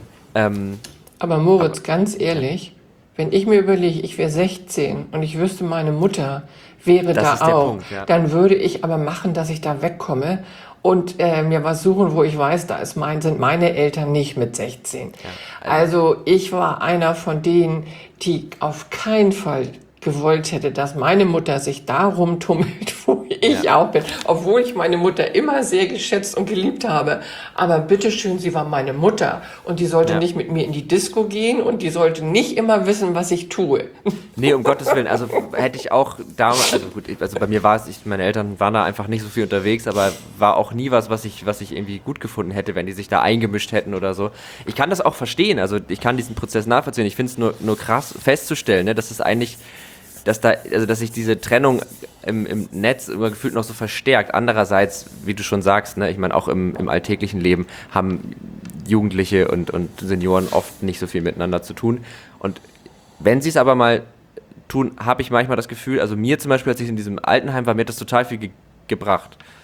Aber Moritz, ganz ehrlich, wenn ich mir überlege, ich wäre 16 und ich wüsste, meine Mutter wäre da auch, Punkt, ja. Dann würde ich aber machen, dass ich da wegkomme und mir was suchen, wo ich weiß, sind meine Eltern nicht mit 16. Ja, also ich war einer von denen, die auf keinen Fall gewollt hätte, dass meine Mutter sich darum tummelt, wo ich auch bin. Obwohl ich meine Mutter immer sehr geschätzt und geliebt habe. Aber bitteschön, sie war meine Mutter. Und die sollte nicht mit mir in die Disco gehen und die sollte nicht immer wissen, was ich tue. Nee, um Gottes Willen. Also hätte ich auch damals, also bei mir war es, meine Eltern waren da einfach nicht so viel unterwegs, aber war auch nie was ich irgendwie gut gefunden hätte, wenn die sich da eingemischt hätten oder so. Ich kann das auch verstehen. Also ich kann diesen Prozess nachvollziehen. Ich finde es nur krass festzustellen, ne, dass es eigentlich dass sich diese Trennung im Netz immer gefühlt noch so verstärkt. Andererseits, wie du schon sagst, ne, ich meine, auch im alltäglichen Leben haben Jugendliche und Senioren oft nicht so viel miteinander zu tun. Und wenn sie es aber mal tun, habe ich manchmal das Gefühl, also mir zum Beispiel, als ich in diesem Altenheim war, mir hat das total viel gebracht.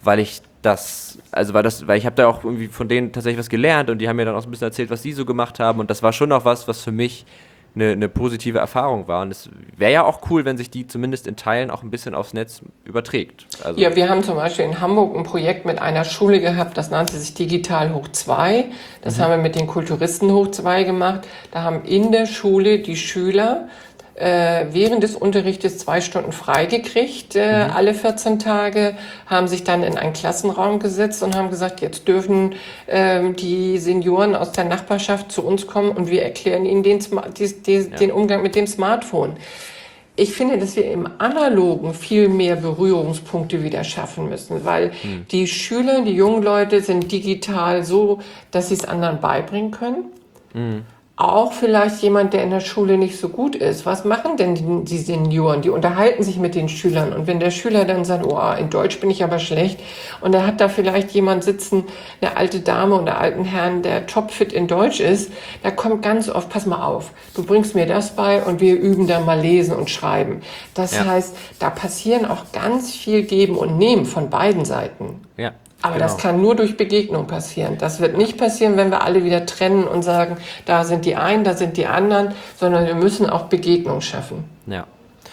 weil ich weil ich habe da auch irgendwie von denen tatsächlich was gelernt und die haben mir dann auch so ein bisschen erzählt, was die so gemacht haben und das war schon auch was für mich eine positive Erfahrung war. Und es wäre ja auch cool, wenn sich die zumindest in Teilen auch ein bisschen aufs Netz überträgt. Also Ja, wir haben zum Beispiel in Hamburg ein Projekt mit einer Schule gehabt, das nannte sich Digital hoch 2. Das haben wir mit den Kulturisten hoch 2 gemacht. Da haben in der Schule die Schüler während des Unterrichtes 2 Stunden freigekriegt, alle 14 Tage, haben sich dann in einen Klassenraum gesetzt und haben gesagt, jetzt dürfen die Senioren aus der Nachbarschaft zu uns kommen und wir erklären ihnen den Umgang mit dem Smartphone. Ich finde, dass wir im Analogen viel mehr Berührungspunkte wieder schaffen müssen, weil die Schüler, die jungen Leute sind digital so, dass sie es anderen beibringen können. Auch vielleicht jemand, der in der Schule nicht so gut ist. Was machen denn die Senioren? Die unterhalten sich mit den Schülern. Und wenn der Schüler dann sagt, oh, in Deutsch bin ich aber schlecht, und da hat da vielleicht jemand sitzen, eine alte Dame oder alten Herrn, der topfit in Deutsch ist, da kommt ganz oft, pass mal auf, du bringst mir das bei und wir üben dann mal lesen und schreiben. Das heißt, da passieren auch ganz viel Geben und Nehmen von beiden Seiten. ja. Aber das kann nur durch Begegnung passieren. Das wird nicht passieren, wenn wir alle wieder trennen und sagen, da sind die einen, da sind die anderen, sondern wir müssen auch Begegnung schaffen. Ja,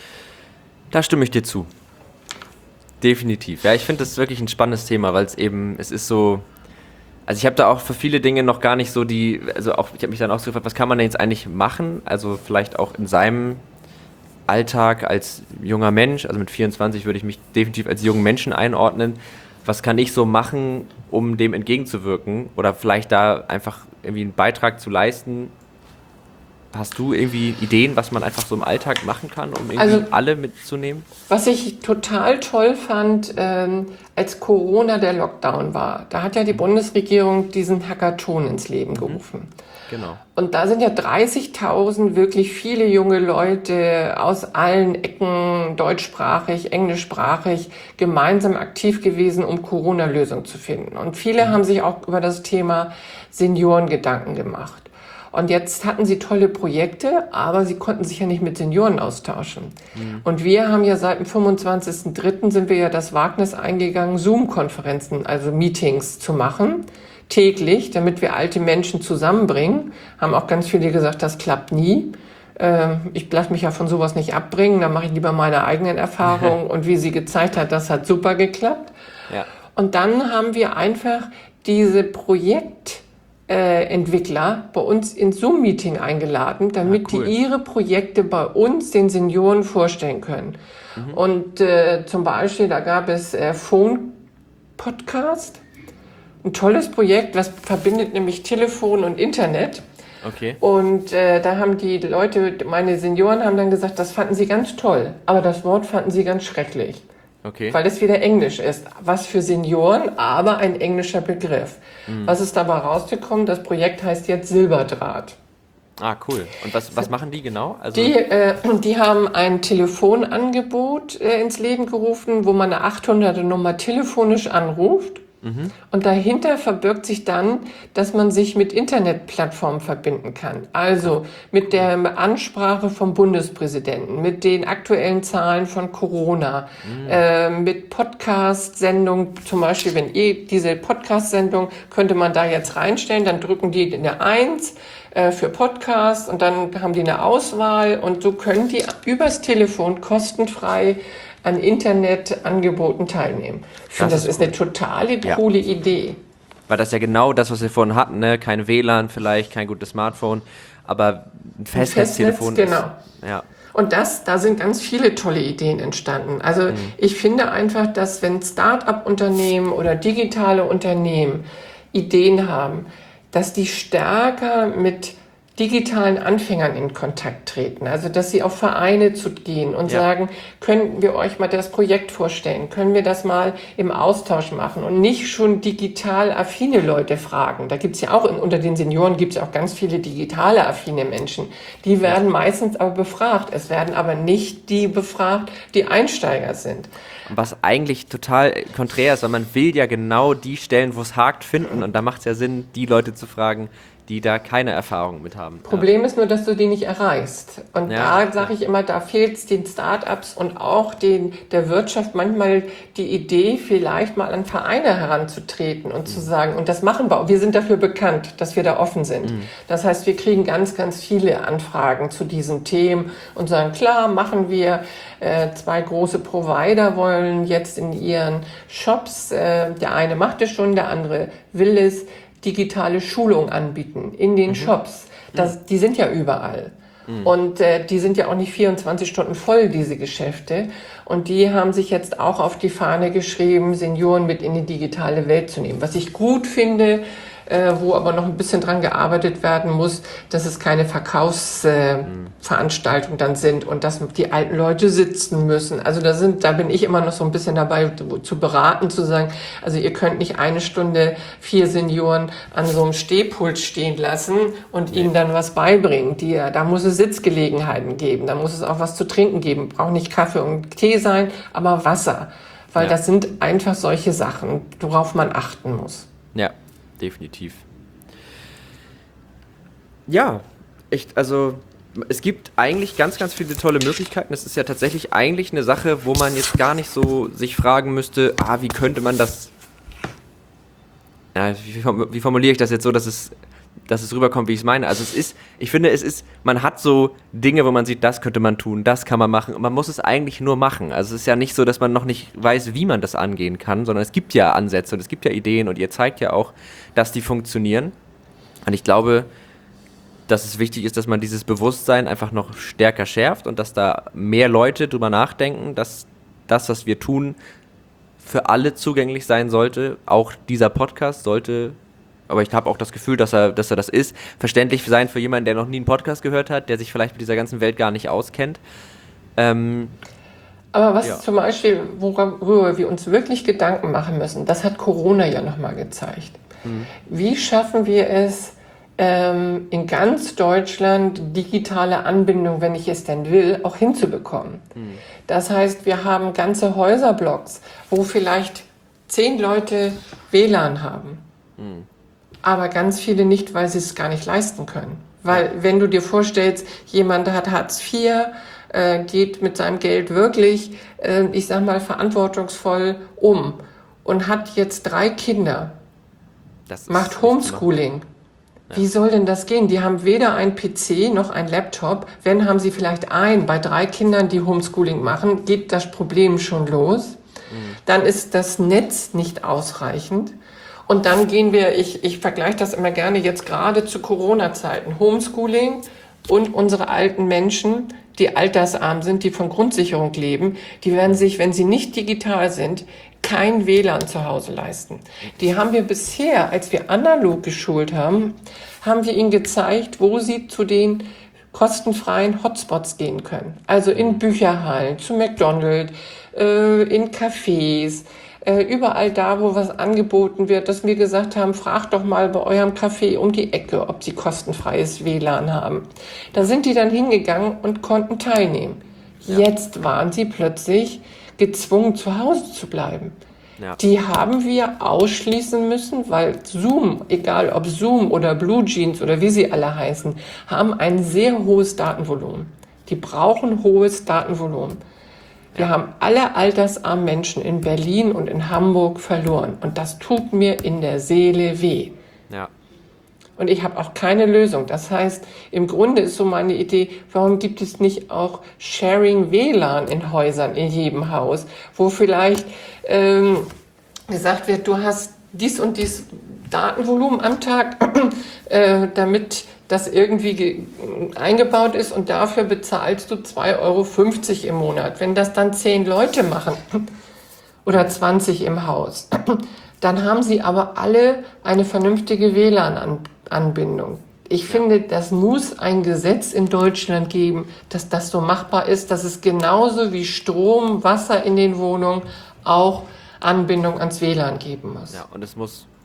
da stimme ich dir zu. Definitiv. Ja, ich finde das wirklich ein spannendes Thema, weil es ist so, also ich habe da auch für viele Dinge noch gar nicht so ich habe mich dann auch so gefragt, was kann man denn jetzt eigentlich machen? Also vielleicht auch in seinem Alltag als junger Mensch, also mit 24 würde ich mich definitiv als jungen Menschen einordnen. Was kann ich so machen, um dem entgegenzuwirken oder vielleicht da einfach irgendwie einen Beitrag zu leisten? Hast du irgendwie Ideen, was man einfach so im Alltag machen kann, um irgendwie alle mitzunehmen? Was ich total toll fand, als Corona der Lockdown war, da hat ja die Bundesregierung diesen Hackathon ins Leben gerufen. Genau. Und da sind ja 30.000 wirklich viele junge Leute aus allen Ecken, deutschsprachig, englischsprachig, gemeinsam aktiv gewesen, um Corona-Lösungen zu finden. Und viele haben sich auch über das Thema Senioren Gedanken gemacht. Und jetzt hatten sie tolle Projekte, aber sie konnten sich ja nicht mit Senioren austauschen. Und wir haben ja seit dem 25.03. sind wir ja das Wagnis eingegangen, Zoom-Konferenzen, also Meetings zu machen, täglich, damit wir alte Menschen zusammenbringen. Haben auch ganz viele gesagt, das klappt nie. Ich lasse mich ja von sowas nicht abbringen, da mache ich lieber meine eigenen Erfahrungen. Und wie sie gezeigt hat, das hat super geklappt. Ja. Und dann haben wir einfach diese Projektentwickler bei uns ins Zoom-Meeting eingeladen, damit cool. die ihre Projekte bei uns den Senioren vorstellen können. Und zum Beispiel, da gab es Phone Podcast, ein tolles Projekt, was verbindet nämlich Telefon und Internet. Okay. Und da haben die Leute, meine Senioren haben dann gesagt, das fanden sie ganz toll, aber das Wort fanden sie ganz schrecklich. Okay. Weil es wieder Englisch ist. Was für Senioren, aber ein englischer Begriff. Was ist dabei rausgekommen? Das Projekt heißt jetzt Silberdraht. Ah, cool. Und was machen die genau? Also Die haben ein Telefonangebot ins Leben gerufen, wo man eine 800er Nummer telefonisch anruft. Und dahinter verbirgt sich dann, dass man sich mit Internetplattformen verbinden kann. Also mit der Ansprache vom Bundespräsidenten, mit den aktuellen Zahlen von Corona, mit Podcast-Sendungen. Zum Beispiel, wenn diese Podcast-Sendung könnte man da jetzt reinstellen, dann drücken die eine 1 für Podcast und dann haben die eine Auswahl und so können die übers Telefon kostenfrei an Internetangeboten teilnehmen. Ich finde, das ist eine totale coole Idee. weil das ja genau das, was wir vorhin hatten, ne? Kein WLAN vielleicht, kein gutes Smartphone, aber ein Festnetztelefon Genau. ist, ja. Und da sind ganz viele tolle Ideen entstanden. Also ich finde einfach, dass wenn Start-up-Unternehmen oder digitale Unternehmen Ideen haben, dass die stärker mit digitalen Anfängern in Kontakt treten. Also dass sie auf Vereine zu gehen und sagen, können wir euch mal das Projekt vorstellen? Können wir das mal im Austausch machen? Und nicht schon digital affine Leute fragen. Da gibt's ja auch, unter den Senioren gibt's auch ganz viele digitale affine Menschen. Die werden meistens aber befragt. Es werden aber nicht die befragt, die Einsteiger sind. Was eigentlich total konträr ist, weil man will ja genau die Stellen, wo es hakt, finden. Und da macht es ja Sinn, die Leute zu fragen, die da keine Erfahrung mit haben. Problem ist nur, dass du die nicht erreichst. Und da sage ich immer, da fehlt es den Start-ups und auch der Wirtschaft manchmal die Idee, vielleicht mal an Vereine heranzutreten und zu sagen, und das machen wir sind dafür bekannt, dass wir da offen sind. Das heißt, wir kriegen ganz, ganz viele Anfragen zu diesen Themen und sagen, klar, machen wir. 2 große Provider wollen jetzt in ihren Shops, der eine macht es schon, der andere will es, digitale Schulung anbieten in den Shops. Die sind ja überall. Und die sind ja auch nicht 24 Stunden voll, diese Geschäfte. Und die haben sich jetzt auch auf die Fahne geschrieben, Senioren mit in die digitale Welt zu nehmen. Was ich gut finde, wo aber noch ein bisschen dran gearbeitet werden muss, dass es keine Verkaufsveranstaltungen dann sind und dass die alten Leute sitzen müssen. Also da bin ich immer noch so ein bisschen dabei zu beraten, zu sagen, also ihr könnt nicht 1 Stunde 4 Senioren an so einem Stehpult stehen lassen und ihnen dann was beibringen. Da muss es Sitzgelegenheiten geben, da muss es auch was zu trinken geben. Braucht nicht Kaffee und Tee sein, aber Wasser. Weil das sind einfach solche Sachen, worauf man achten muss. Ja. Definitiv. Ja, also es gibt eigentlich ganz, ganz viele tolle Möglichkeiten. Es ist ja tatsächlich eigentlich eine Sache, wo man jetzt gar nicht so sich fragen müsste, wie könnte man das, wie formuliere ich das jetzt so, dass es rüberkommt, wie ich es meine. Also ich finde, man hat so Dinge, wo man sieht, das könnte man tun, das kann man machen und man muss es eigentlich nur machen. Also es ist ja nicht so, dass man noch nicht weiß, wie man das angehen kann, sondern es gibt ja Ansätze und es gibt ja Ideen und ihr zeigt ja auch, dass die funktionieren. Und ich glaube, dass es wichtig ist, dass man dieses Bewusstsein einfach noch stärker schärft und dass da mehr Leute drüber nachdenken, dass das, was wir tun, für alle zugänglich sein sollte. Auch dieser Podcast sollte, aber ich habe auch das Gefühl, dass er das ist, verständlich sein für jemanden, der noch nie einen Podcast gehört hat, der sich vielleicht mit dieser ganzen Welt gar nicht auskennt. Aber was zum Beispiel, worüber wir uns wirklich Gedanken machen müssen, das hat Corona ja nochmal gezeigt. Wie schaffen wir es, in ganz Deutschland digitale Anbindung, wenn ich es denn will, auch hinzubekommen? Das heißt, wir haben ganze Häuserblocks, wo vielleicht 10 Leute WLAN haben, aber ganz viele nicht, weil sie es gar nicht leisten können. Weil wenn du dir vorstellst, jemand hat Hartz IV, geht mit seinem Geld wirklich, ich sag mal, verantwortungsvoll um und hat jetzt 3 Kinder, macht Homeschooling. Ja. Wie soll denn das gehen? Die haben weder einen PC noch einen Laptop. Wenn, haben sie vielleicht einen. Bei 3 Kindern, die Homeschooling machen, geht das Problem schon los. Dann ist das Netz nicht ausreichend. Und dann gehen wir, ich vergleiche das immer gerne jetzt gerade zu Corona-Zeiten, Homeschooling und unsere alten Menschen, die altersarm sind, die von Grundsicherung leben, die werden sich, wenn sie nicht digital sind, kein WLAN zu Hause leisten. Die haben wir bisher, als wir analog geschult haben, haben wir ihnen gezeigt, wo sie zu den kostenfreien Hotspots gehen können. Also in Bücherhallen, zu McDonald's, in Cafés, überall da, wo was angeboten wird, dass wir gesagt haben, fragt doch mal bei eurem Café um die Ecke, ob sie kostenfreies WLAN haben. Da sind die dann hingegangen und konnten teilnehmen. Ja. Jetzt waren sie plötzlich gezwungen, zu Hause zu bleiben. Ja. Die haben wir ausschließen müssen, weil Zoom, egal ob Zoom oder BlueJeans oder wie sie alle heißen, haben ein sehr hohes Datenvolumen. Die brauchen hohes Datenvolumen. Wir haben alle altersarmen Menschen in Berlin und in Hamburg verloren. Und das tut mir in der Seele weh. Ja. Und ich habe auch keine Lösung. Das heißt, im Grunde ist so meine Idee, warum gibt es nicht auch Sharing WLAN in Häusern, in jedem Haus, wo vielleicht gesagt wird, du hast dies und dies Datenvolumen am Tag, damit das irgendwie eingebaut ist und dafür bezahlst du 2,50 € im Monat. Wenn das dann 10 Leute machen oder 20 im Haus, dann haben sie aber alle eine vernünftige WLAN-Anbindung. Ich finde, das muss ein Gesetz in Deutschland geben, dass das so machbar ist, dass es genauso wie Strom, Wasser in den Wohnungen auch Anbindung ans WLAN geben muss. Ja, und es muss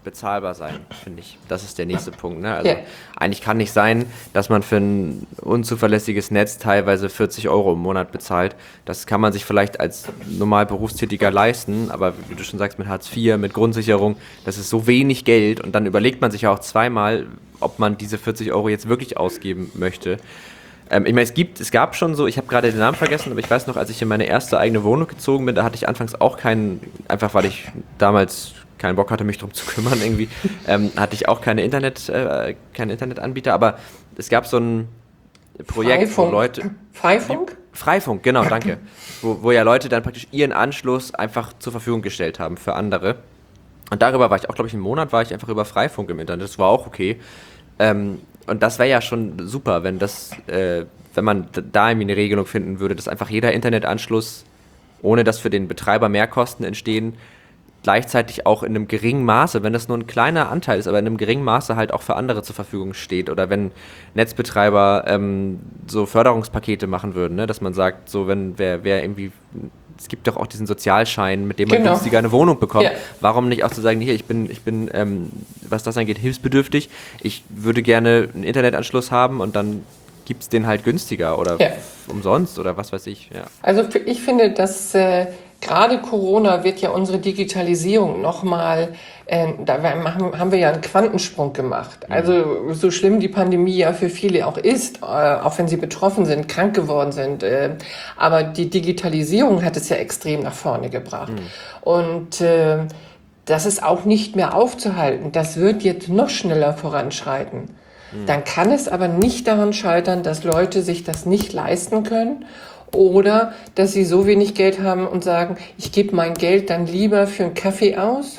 bezahlbar sein, finde ich. Das ist der nächste Punkt. Ne? Also eigentlich kann nicht sein, dass man für ein unzuverlässiges Netz teilweise 40 Euro im Monat bezahlt. Das kann man sich vielleicht als normal Berufstätiger leisten, aber wie du schon sagst, mit Hartz IV, mit Grundsicherung, das ist so wenig Geld und dann überlegt man sich ja auch zweimal, ob man diese 40 Euro jetzt wirklich ausgeben möchte. Ich meine, es gab schon so, ich habe gerade den Namen vergessen, aber ich weiß noch, als ich in meine erste eigene Wohnung gezogen bin, da hatte ich anfangs auch einfach weil ich damals keinen Bock hatte, mich drum zu kümmern irgendwie, hatte ich auch keinen Internetanbieter, aber es gab so ein Projekt, wo Leute... Freifunk? Freifunk, genau, danke. Wo ja Leute dann praktisch ihren Anschluss einfach zur Verfügung gestellt haben für andere. Und darüber war ich auch, glaube ich, einen Monat war ich einfach über Freifunk im Internet, das war auch okay. Und das wäre ja schon super, wenn man da irgendwie eine Regelung finden würde, dass einfach jeder Internetanschluss, ohne dass für den Betreiber Mehrkosten entstehen, gleichzeitig auch in einem geringen Maße, wenn das nur ein kleiner Anteil ist, aber in einem geringen Maße halt auch für andere zur Verfügung steht. Oder wenn Netzbetreiber so Förderungspakete machen würden, ne? Dass man sagt, so wer irgendwie... Es gibt doch auch diesen Sozialschein, mit dem man günstiger eine Wohnung bekommt. Ja. Warum nicht auch zu sagen, hier, ich bin was das angeht, hilfsbedürftig. Ich würde gerne einen Internetanschluss haben und dann gibt es den halt günstiger oder umsonst oder was weiß ich. Ja. Also ich finde, dass gerade Corona wird ja unsere Digitalisierung nochmal, da haben wir ja einen Quantensprung gemacht. Also so schlimm die Pandemie ja für viele auch ist, auch wenn sie betroffen sind, krank geworden sind, aber die Digitalisierung hat es ja extrem nach vorne gebracht. Und das ist auch nicht mehr aufzuhalten. Das wird jetzt noch schneller voranschreiten. Dann kann es aber nicht daran scheitern, dass Leute sich das nicht leisten können oder dass sie so wenig Geld haben und sagen, ich gebe mein Geld dann lieber für einen Kaffee aus.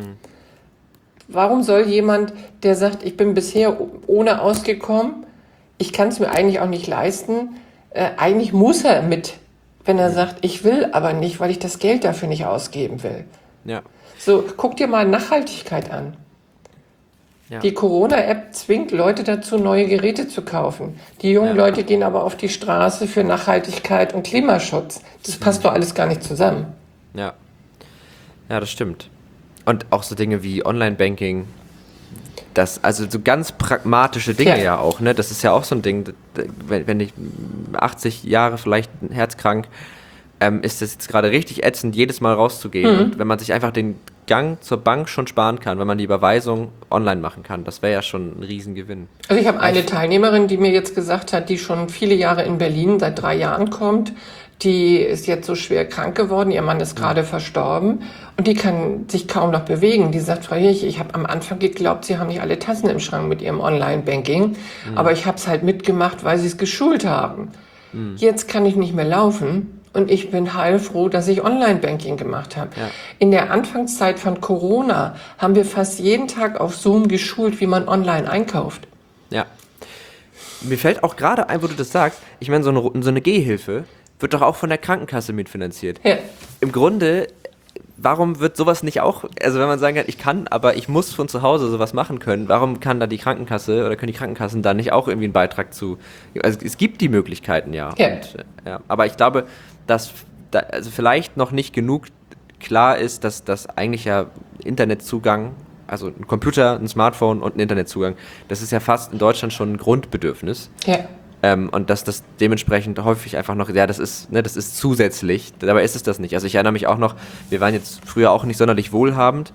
Warum soll jemand, der sagt, ich bin bisher ohne ausgekommen, ich kann es mir eigentlich auch nicht leisten, eigentlich muss er mit, wenn er sagt, ich will aber nicht, weil ich das Geld dafür nicht ausgeben will. Ja. So, guck dir mal Nachhaltigkeit an. Ja. Die Corona-App zwingt Leute dazu, neue Geräte zu kaufen. Die jungen Leute gehen aber auf die Straße für Nachhaltigkeit und Klimaschutz. Das passt doch alles gar nicht zusammen. Ja, das stimmt. Und auch so Dinge wie Online-Banking, also so ganz pragmatische Dinge ja auch, ne? Das ist ja auch so ein Ding, wenn ich 80 Jahre vielleicht herzkrank, ist das jetzt gerade richtig ätzend, jedes Mal rauszugehen. Und wenn man sich einfach den Gang zur Bank schon sparen kann, wenn man die Überweisung online machen kann, das wäre ja schon ein Riesengewinn. Also ich habe eine Teilnehmerin, die mir jetzt gesagt hat, die schon viele Jahre in Berlin, seit 3 Jahren kommt, die ist jetzt so schwer krank geworden, ihr Mann ist gerade verstorben und die kann sich kaum noch bewegen. Die sagt, Frau Hirch, ich habe am Anfang geglaubt, Sie haben nicht alle Tassen im Schrank mit Ihrem Online-Banking, aber ich habe es halt mitgemacht, weil Sie es geschult haben. Jetzt kann ich nicht mehr laufen. Und ich bin heilfroh, dass ich Online-Banking gemacht habe. Ja. In der Anfangszeit von Corona haben wir fast jeden Tag auf Zoom geschult, wie man online einkauft. Ja. Mir fällt auch gerade ein, wo du das sagst, ich meine, so eine Gehhilfe wird doch auch von der Krankenkasse mitfinanziert. Ja. Im Grunde, warum wird sowas nicht auch, also wenn man sagen kann, ich kann, aber ich muss von zu Hause sowas machen können, warum kann da die Krankenkasse oder können die Krankenkassen da nicht auch irgendwie einen Beitrag zu, also es gibt die Möglichkeiten ja. Und, aber ich glaube, dass da also vielleicht noch nicht genug klar ist, dass das eigentlich ja Internetzugang, also ein Computer, ein Smartphone und ein Internetzugang, das ist ja fast in Deutschland schon ein Grundbedürfnis. Ja. Und dass das dementsprechend häufig einfach noch, das ist zusätzlich, dabei ist es das nicht. Also ich erinnere mich auch noch, wir waren jetzt früher auch nicht sonderlich wohlhabend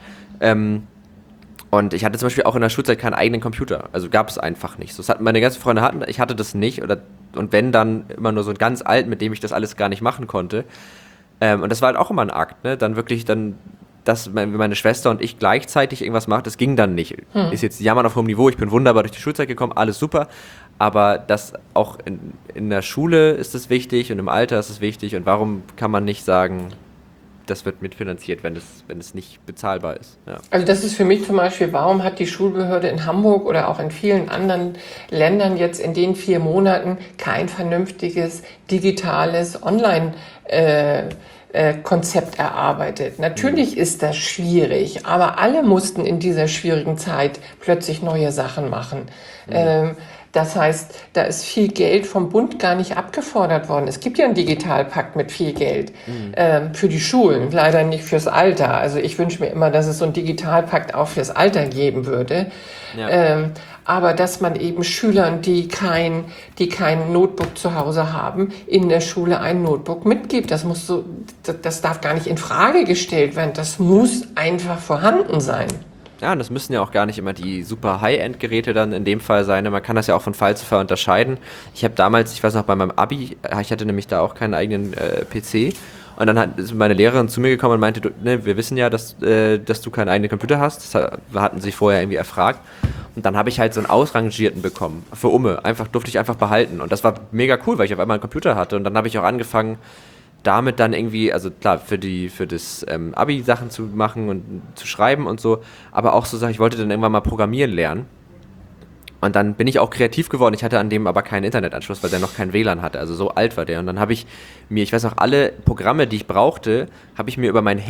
und ich hatte zum Beispiel auch in der Schulzeit keinen eigenen Computer, also gab es einfach nicht. So, das hatten meine ganzen Freunde ich hatte das nicht und wenn dann immer nur so einen ganz alten, mit dem ich das alles gar nicht machen konnte. Und das war halt auch immer ein Akt, ne? Dann wirklich dass meine Schwester und ich gleichzeitig irgendwas machen, das ging dann nicht. Ist jetzt Jammern auf hohem Niveau, ich bin wunderbar durch die Schulzeit gekommen, alles super, aber das auch in der Schule ist es wichtig und im Alter ist es wichtig und warum kann man nicht sagen, das wird mitfinanziert, wenn es nicht bezahlbar ist. Ja. Also das ist für mich zum Beispiel, warum hat die Schulbehörde in Hamburg oder auch in vielen anderen Ländern jetzt in den 4 Monaten kein vernünftiges digitales Online Konzept erarbeitet. Natürlich ist das schwierig, aber alle mussten in dieser schwierigen Zeit plötzlich neue Sachen machen. Das heißt, da ist viel Geld vom Bund gar nicht abgefordert worden. Es gibt ja einen Digitalpakt mit viel Geld für die Schulen, leider nicht fürs Alter. Also ich wünsche mir immer, dass es so einen Digitalpakt auch fürs Alter geben würde. Ja. Aber dass man eben Schülern, die kein Notebook zu Hause haben, in der Schule ein Notebook mitgibt. Das darf gar nicht in Frage gestellt werden. Das muss einfach vorhanden sein. Ja, und das müssen ja auch gar nicht immer die super High-End-Geräte dann in dem Fall sein. Man kann das ja auch von Fall zu Fall unterscheiden. Ich habe damals, ich weiß noch, bei meinem Abi, ich hatte nämlich da auch keinen eigenen PC. Und dann ist meine Lehrerin zu mir gekommen und meinte, wir wissen ja, dass du keinen eigenen Computer hast. Das hatten sie vorher irgendwie erfragt. Und dann habe ich halt so einen ausrangierten bekommen. Für Umme. Durfte ich einfach behalten. Und das war mega cool, weil ich auf einmal einen Computer hatte. Und dann habe ich auch angefangen, damit dann irgendwie, also klar, für das Abi Sachen zu machen und zu schreiben und so, aber auch so Sachen, ich wollte dann irgendwann mal programmieren lernen. Und dann bin ich auch kreativ geworden. Ich hatte an dem aber keinen Internetanschluss, weil der noch kein WLAN hatte. Also so alt war der. Und dann habe ich mir, ich weiß noch, alle Programme, die ich brauchte, habe ich mir über mein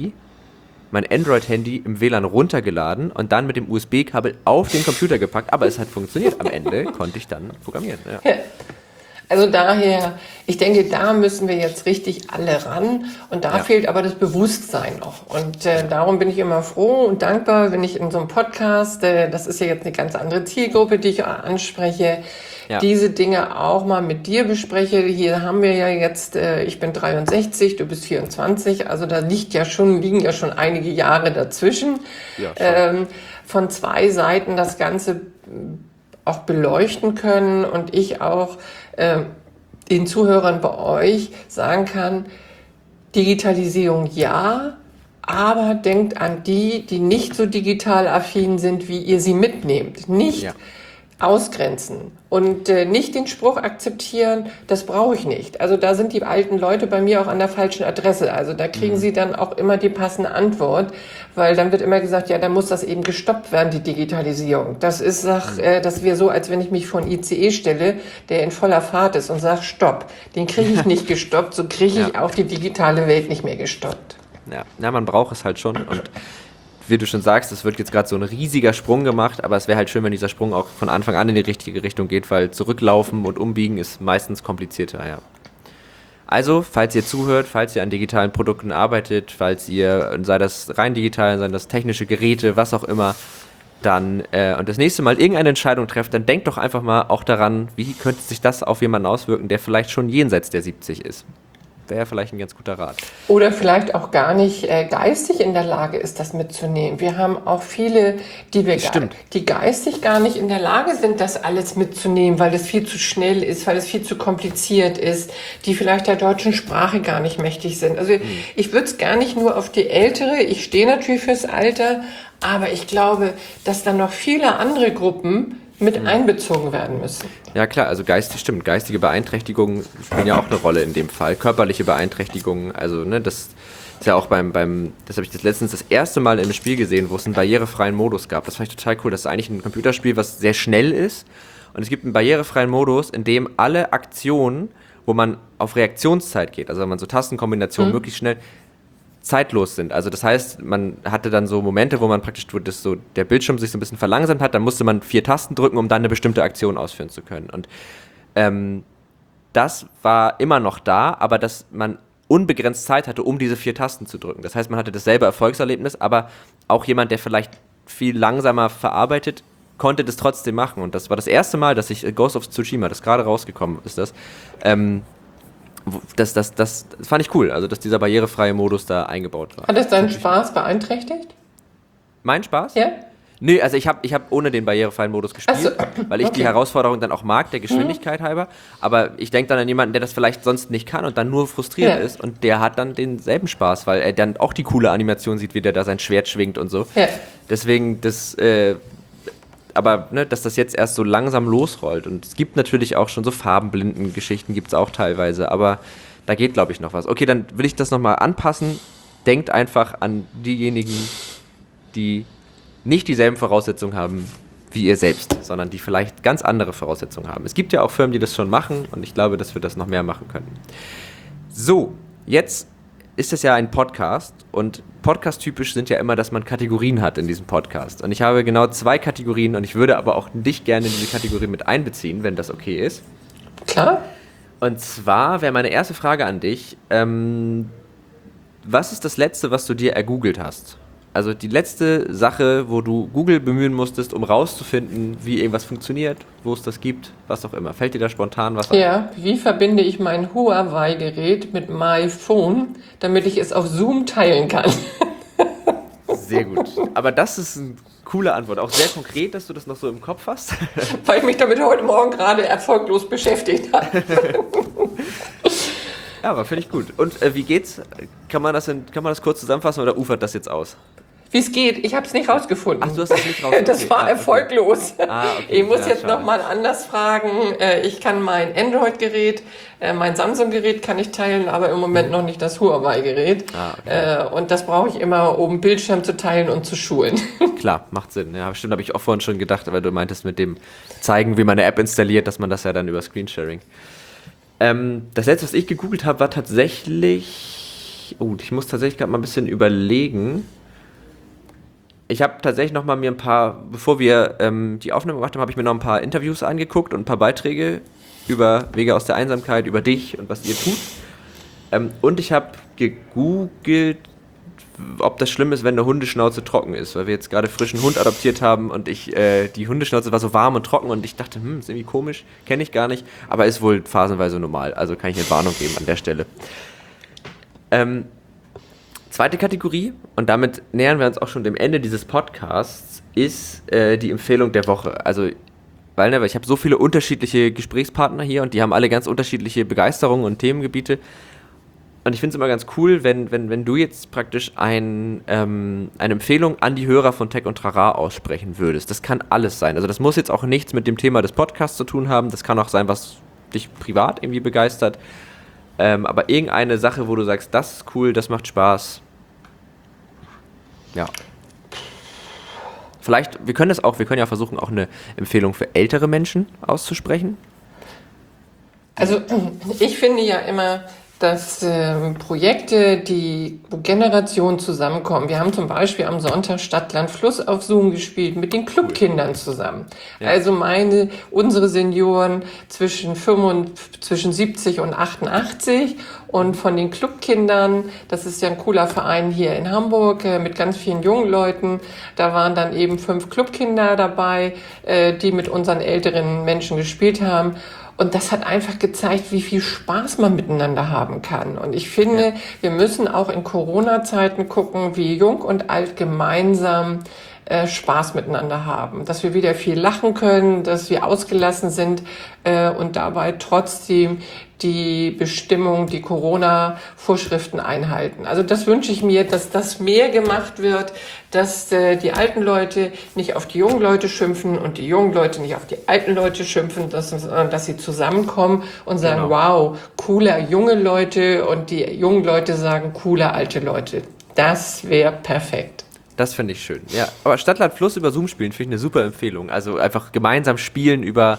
Android-Handy im WLAN runtergeladen und dann mit dem USB-Kabel auf den Computer gepackt. Aber es hat funktioniert. Am Ende konnte ich dann programmieren. Ja. Also daher, ich denke, da müssen wir jetzt richtig alle ran und da fehlt aber das Bewusstsein noch. Und darum bin ich immer froh und dankbar, wenn ich in so einem Podcast, das ist ja jetzt eine ganz andere Zielgruppe, die ich anspreche, diese Dinge auch mal mit dir bespreche. Hier haben wir ja jetzt, ich bin 63, du bist 24, also da liegen ja schon einige Jahre dazwischen. Ja, von zwei Seiten das Ganze auch beleuchten können und ich auch den Zuhörern bei euch sagen kann, Digitalisierung ja, aber denkt an die nicht so digital affin sind, wie ihr sie mitnehmt. Nicht ausgrenzen und nicht den Spruch akzeptieren, das brauche ich nicht. Also da sind die alten Leute bei mir auch an der falschen Adresse. Also da kriegen sie dann auch immer die passende Antwort, weil dann wird immer gesagt, ja, dann muss das eben gestoppt werden, die Digitalisierung. Das ist, das wäre so, als wenn ich mich vor einen ICE stelle, der in voller Fahrt ist und sage, stopp, den kriege ich nicht gestoppt, so kriege ich auch die digitale Welt nicht mehr gestoppt. Ja, man braucht es halt schon und wie du schon sagst, es wird jetzt gerade so ein riesiger Sprung gemacht, aber es wäre halt schön, wenn dieser Sprung auch von Anfang an in die richtige Richtung geht, weil zurücklaufen und umbiegen ist meistens komplizierter, ja. Also, falls ihr zuhört, falls ihr an digitalen Produkten arbeitet, falls ihr, sei das rein digital, sei das technische Geräte, was auch immer, dann und das nächste Mal irgendeine Entscheidung trefft, dann denkt doch einfach mal auch daran, wie könnte sich das auf jemanden auswirken, der vielleicht schon jenseits der 70 ist. Wäre vielleicht ein ganz guter Rat. Oder vielleicht auch gar nicht geistig in der Lage ist, das mitzunehmen. Wir haben auch viele, die geistig gar nicht in der Lage sind, das alles mitzunehmen, weil es viel zu schnell ist, weil es viel zu kompliziert ist, die vielleicht der deutschen Sprache gar nicht mächtig sind. Also ich würde es gar nicht nur auf die Ältere, ich stehe natürlich fürs Alter, aber ich glaube, dass dann noch viele andere Gruppen mit einbezogen werden müssen. Ja klar, also geistige Beeinträchtigungen spielen ja auch eine Rolle in dem Fall. Körperliche Beeinträchtigungen, also das ist ja auch das habe ich letztens das erste Mal in einem Spiel gesehen, wo es einen barrierefreien Modus gab. Das fand ich total cool. Das ist eigentlich ein Computerspiel, was sehr schnell ist und es gibt einen barrierefreien Modus, in dem alle Aktionen, wo man auf Reaktionszeit geht, also wenn man so Tastenkombinationen möglichst schnell zeitlos sind. Also das heißt, man hatte dann so Momente, wo man praktisch, der Bildschirm sich so ein bisschen verlangsamt hat, dann musste man 4 Tasten drücken, um dann eine bestimmte Aktion ausführen zu können. Und das war immer noch da, aber dass man unbegrenzt Zeit hatte, um diese 4 Tasten zu drücken. Das heißt, man hatte dasselbe Erfolgserlebnis, aber auch jemand, der vielleicht viel langsamer verarbeitet, konnte das trotzdem machen. Und das war das erste Mal, dass ich Ghost of Tsushima, das gerade rausgekommen ist, das fand ich cool, also dass dieser barrierefreie Modus da eingebaut war. Hat es deinen Spaß beeinträchtigt? Mein Spaß? Ja. Nee, also ich hab ohne den barrierefreien Modus gespielt, weil ich die Herausforderung dann auch mag, der Geschwindigkeit halber. Aber ich denke dann an jemanden, der das vielleicht sonst nicht kann und dann nur frustriert ist und der hat dann denselben Spaß, weil er dann auch die coole Animation sieht, wie der da sein Schwert schwingt und so. Ja. Deswegen, aber dass das jetzt erst so langsam losrollt und es gibt natürlich auch schon so farbenblinden Geschichten, gibt es auch teilweise, aber da geht, glaube ich, noch was. Okay, dann will ich das nochmal anpassen. Denkt einfach an diejenigen, die nicht dieselben Voraussetzungen haben wie ihr selbst, sondern die vielleicht ganz andere Voraussetzungen haben. Es gibt ja auch Firmen, die das schon machen und ich glaube, dass wir das noch mehr machen können. So, jetzt ist das ja ein Podcast und podcast-typisch sind ja immer, dass man Kategorien hat in diesem Podcast. Und ich habe genau 2 Kategorien und ich würde aber auch dich gerne in diese Kategorie mit einbeziehen, wenn das okay ist. Klar. Und zwar wäre meine erste Frage an dich, was ist das Letzte, was du dir ergoogelt hast? Also die letzte Sache, wo du Google bemühen musstest, um rauszufinden, wie irgendwas funktioniert, wo es das gibt, was auch immer. Fällt dir da spontan was ein? Ja, wie verbinde ich mein Huawei-Gerät mit MyPhone, damit ich es auf Zoom teilen kann? Sehr gut. Aber das ist eine coole Antwort. Auch sehr konkret, dass du das noch so im Kopf hast. Weil ich mich damit heute Morgen gerade erfolglos beschäftigt habe. Ja, aber finde ich gut. Und wie geht's? Kann man das kurz zusammenfassen oder ufert das jetzt aus? Wie es geht, ich habe es nicht rausgefunden. Ach, du hast das nicht rausgefunden? Das war erfolglos. Okay. Ich muss ja, jetzt schade. nochmal anders fragen. Ich kann mein Android-Gerät, mein Samsung-Gerät kann ich teilen, aber im Moment noch nicht das Huawei-Gerät. Okay. Und das brauche ich immer, um Bildschirm zu teilen und zu schulen. Klar, macht Sinn. Ja, stimmt, habe ich auch vorhin schon gedacht, weil du meintest mit dem zeigen, wie man eine App installiert, dass man das ja dann über Screensharing. Das letzte, was ich gegoogelt habe, war tatsächlich... ich muss tatsächlich gerade mal ein bisschen überlegen. Ich habe tatsächlich noch mal mir ein paar, bevor wir die Aufnahme gemacht haben, habe ich mir noch ein paar Interviews angeguckt und ein paar Beiträge über Wege aus der Einsamkeit, über dich und was ihr tut. Und ich habe gegoogelt, ob das schlimm ist, wenn eine Hundeschnauze trocken ist, weil wir jetzt gerade frischen Hund adoptiert haben und die Hundeschnauze war so warm und trocken und ich dachte, ist irgendwie komisch, kenne ich gar nicht, aber ist wohl phasenweise normal, also kann ich eine Warnung geben an der Stelle. Zweite Kategorie, und damit nähern wir uns auch schon dem Ende dieses Podcasts, ist die Empfehlung der Woche. Also, weil ich habe so viele unterschiedliche Gesprächspartner hier und die haben alle ganz unterschiedliche Begeisterungen und Themengebiete. Und ich finde es immer ganz cool, wenn du jetzt praktisch eine Empfehlung an die Hörer von Tech und Trara aussprechen würdest. Das kann alles sein. Also das muss jetzt auch nichts mit dem Thema des Podcasts zu tun haben. Das kann auch sein, was dich privat irgendwie begeistert. Aber irgendeine Sache, wo du sagst, das ist cool, das macht Spaß. Ja. Vielleicht, wir können ja versuchen, auch eine Empfehlung für ältere Menschen auszusprechen. Also ich finde ja immer, dass Projekte, wo Generationen zusammenkommen. Wir haben zum Beispiel am Sonntag Stadt, Land, Fluss auf Zoom gespielt mit den Clubkindern zusammen. Ja. Also unsere Senioren zwischen 70 und 88 und von den Clubkindern, das ist ja ein cooler Verein hier in Hamburg mit ganz vielen jungen Leuten. Da waren dann eben 5 Clubkinder dabei, die mit unseren älteren Menschen gespielt haben. Und das hat einfach gezeigt, wie viel Spaß man miteinander haben kann. Und ich finde, wir müssen auch in Corona-Zeiten gucken, wie jung und alt gemeinsam Spaß miteinander haben. Dass wir wieder viel lachen können, dass wir ausgelassen sind und dabei trotzdem die Bestimmung, die Corona-Vorschriften einhalten. Also das wünsche ich mir, dass das mehr gemacht wird, dass die alten Leute nicht auf die jungen Leute schimpfen und die jungen Leute nicht auf die alten Leute schimpfen, sondern dass sie zusammenkommen und sagen, wow, cooler junge Leute, und die jungen Leute sagen, cooler alte Leute. Das wäre perfekt. Das finde ich schön. Ja, aber Stadt, Land, Fluss über Zoom spielen finde ich eine super Empfehlung. Also einfach gemeinsam spielen über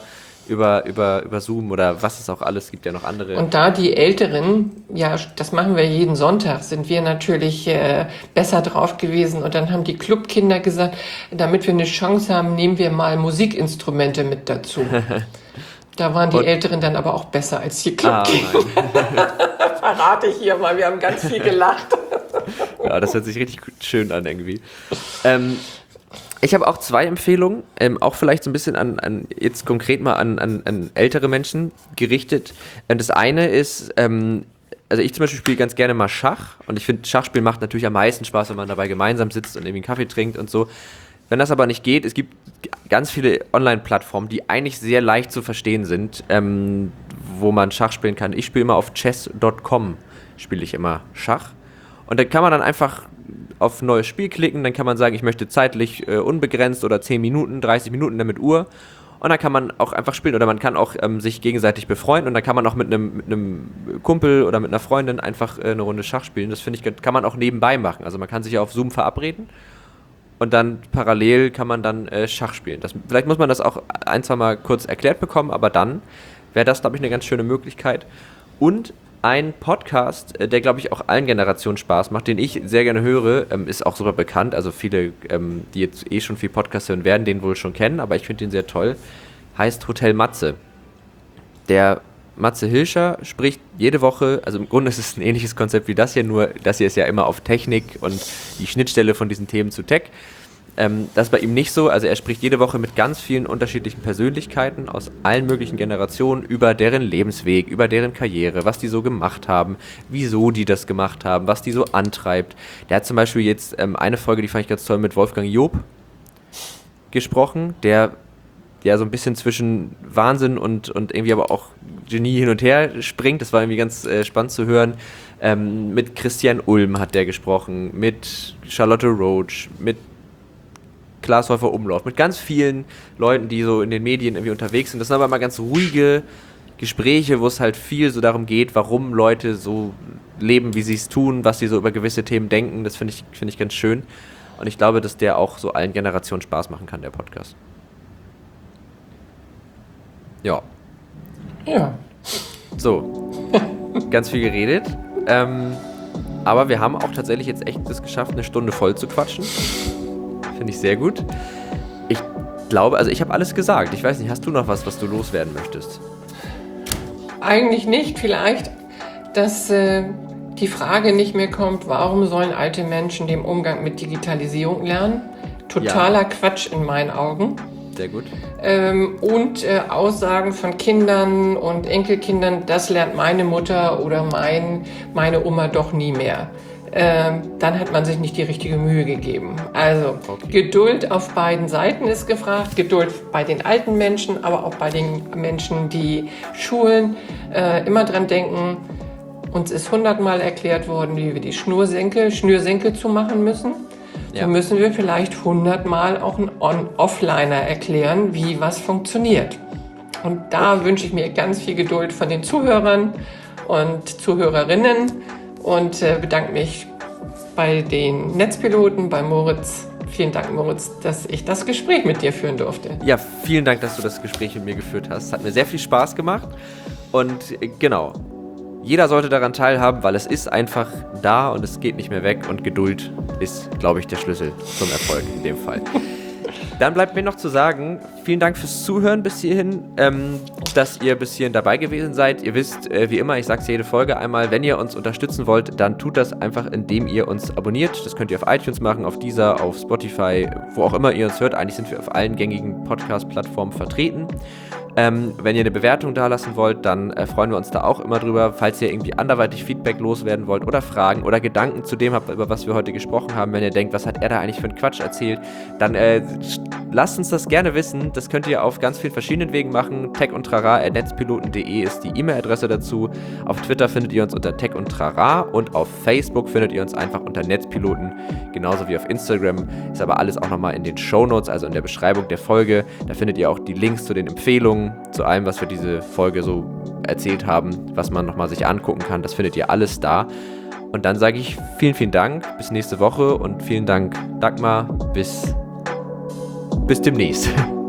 Zoom oder was es auch alles gibt, ja noch andere. Und da die Älteren, ja, das machen wir jeden Sonntag, sind wir natürlich besser drauf gewesen. Und dann haben die Clubkinder gesagt, damit wir eine Chance haben, nehmen wir mal Musikinstrumente mit dazu. Da waren die Älteren dann aber auch besser als die Clubkinder. Verrate ich hier mal, wir haben ganz viel gelacht. Ja, das hört sich richtig schön an irgendwie. Ich habe auch 2 Empfehlungen, auch vielleicht so ein bisschen jetzt konkret mal an ältere Menschen gerichtet. Das eine ist, also ich zum Beispiel spiele ganz gerne mal Schach und ich finde, Schachspielen macht natürlich am meisten Spaß, wenn man dabei gemeinsam sitzt und irgendwie einen Kaffee trinkt und so. Wenn das aber nicht geht, es gibt ganz viele Online-Plattformen, die eigentlich sehr leicht zu verstehen sind, wo man Schach spielen kann. Ich spiele immer auf chess.com, spiele ich immer Schach. Und dann kann man dann einfach auf neues Spiel klicken, dann kann man sagen, ich möchte zeitlich unbegrenzt oder 10 Minuten, 30 Minuten damit Uhr. Und dann kann man auch einfach spielen oder man kann auch sich gegenseitig befreunden und dann kann man auch mit einem Kumpel oder mit einer Freundin einfach eine Runde Schach spielen. Das finde ich, kann man auch nebenbei machen. Also man kann sich ja auf Zoom verabreden und dann parallel kann man dann Schach spielen. Vielleicht muss man das auch 1-2 Mal kurz erklärt bekommen, aber dann wäre das, glaube ich, eine ganz schöne Möglichkeit. Und ein Podcast, der, glaube ich, auch allen Generationen Spaß macht, den ich sehr gerne höre, ist auch super bekannt. Also viele, die jetzt schon viel Podcast hören, werden den wohl schon kennen, aber ich finde den sehr toll. Heißt Hotel Matze. Der Matze Hilscher spricht jede Woche, also im Grunde ist es ein ähnliches Konzept wie das hier, nur das hier ist ja immer auf Technik und die Schnittstelle von diesen Themen zu Tech. Das ist bei ihm nicht so, also er spricht jede Woche mit ganz vielen unterschiedlichen Persönlichkeiten aus allen möglichen Generationen über deren Lebensweg, über deren Karriere, was die so gemacht haben, wieso die das gemacht haben, was die so antreibt. Der hat zum Beispiel jetzt eine Folge, die fand ich ganz toll, mit Wolfgang Job gesprochen, der ja so ein bisschen zwischen Wahnsinn und irgendwie aber auch Genie hin und her springt. Das war irgendwie ganz spannend zu hören. Mit Christian Ulm hat der gesprochen, mit Charlotte Roach, mit Klaas Häufer Umlauf, mit ganz vielen Leuten, die so in den Medien irgendwie unterwegs sind. Das sind aber immer ganz ruhige Gespräche, wo es halt viel so darum geht, warum Leute so leben, wie sie es tun, was sie so über gewisse Themen denken. Das finde ich ganz schön. Und ich glaube, dass der auch so allen Generationen Spaß machen kann, der Podcast. Ja. Ja. So, ganz viel geredet. Aber wir haben auch tatsächlich jetzt echt es geschafft, eine Stunde voll zu quatschen. Finde ich sehr gut. Ich glaube, also ich habe alles gesagt. Ich weiß nicht, hast du noch was du loswerden möchtest? Eigentlich nicht. Vielleicht, dass die Frage nicht mehr kommt, warum sollen alte Menschen den Umgang mit Digitalisierung lernen? Totaler Quatsch in meinen Augen. Sehr gut. Und Aussagen von Kindern und Enkelkindern, das lernt meine Mutter oder meine Oma doch nie mehr. Dann hat man sich nicht die richtige Mühe gegeben. Also Geduld auf beiden Seiten ist gefragt. Geduld bei den alten Menschen, aber auch bei den Menschen, die schulen. Immer dran denken, uns ist 100-mal erklärt worden, wie wir die Schnürsenkel zu machen müssen. So müssen wir vielleicht 100-mal auch einen Offliner erklären, wie was funktioniert. Und da wünsche ich mir ganz viel Geduld von den Zuhörern und Zuhörerinnen und bedanke mich bei den Netzpiloten, bei Moritz. Vielen Dank, Moritz, dass ich das Gespräch mit dir führen durfte. Ja, vielen Dank, dass du das Gespräch mit mir geführt hast. Hat mir sehr viel Spaß gemacht. Und genau, jeder sollte daran teilhaben, weil es ist einfach da und es geht nicht mehr weg. Und Geduld ist, glaube ich, der Schlüssel zum Erfolg in dem Fall. Dann bleibt mir noch zu sagen, vielen Dank fürs Zuhören bis hierhin, dass ihr bis hierhin dabei gewesen seid. Ihr wisst, wie immer, ich sage es jede Folge einmal, wenn ihr uns unterstützen wollt, dann tut das einfach, indem ihr uns abonniert. Das könnt ihr auf iTunes machen, auf Deezer, auf Spotify, wo auch immer ihr uns hört. Eigentlich sind wir auf allen gängigen Podcast-Plattformen vertreten. Wenn ihr eine Bewertung da lassen wollt, dann freuen wir uns da auch immer drüber. Falls ihr irgendwie anderweitig Feedback loswerden wollt oder Fragen oder Gedanken zu dem habt, über was wir heute gesprochen haben, wenn ihr denkt, was hat er da eigentlich für einen Quatsch erzählt, dann lasst uns das gerne wissen. Das könnt ihr auf ganz vielen verschiedenen Wegen machen. techundtrara@netzpiloten.de ist die E-Mail-Adresse dazu. Auf Twitter findet ihr uns unter Tech und Trara und auf Facebook findet ihr uns einfach unter Netzpiloten, genauso wie auf Instagram. Ist aber alles auch nochmal in den Shownotes, also in der Beschreibung der Folge. Da findet ihr auch die Links zu den Empfehlungen, zu allem, was wir diese Folge so erzählt haben, was man nochmal sich angucken kann. Das findet ihr alles da. Und dann sage ich vielen, vielen Dank. Bis nächste Woche und vielen Dank, Dagmar. Bis demnächst.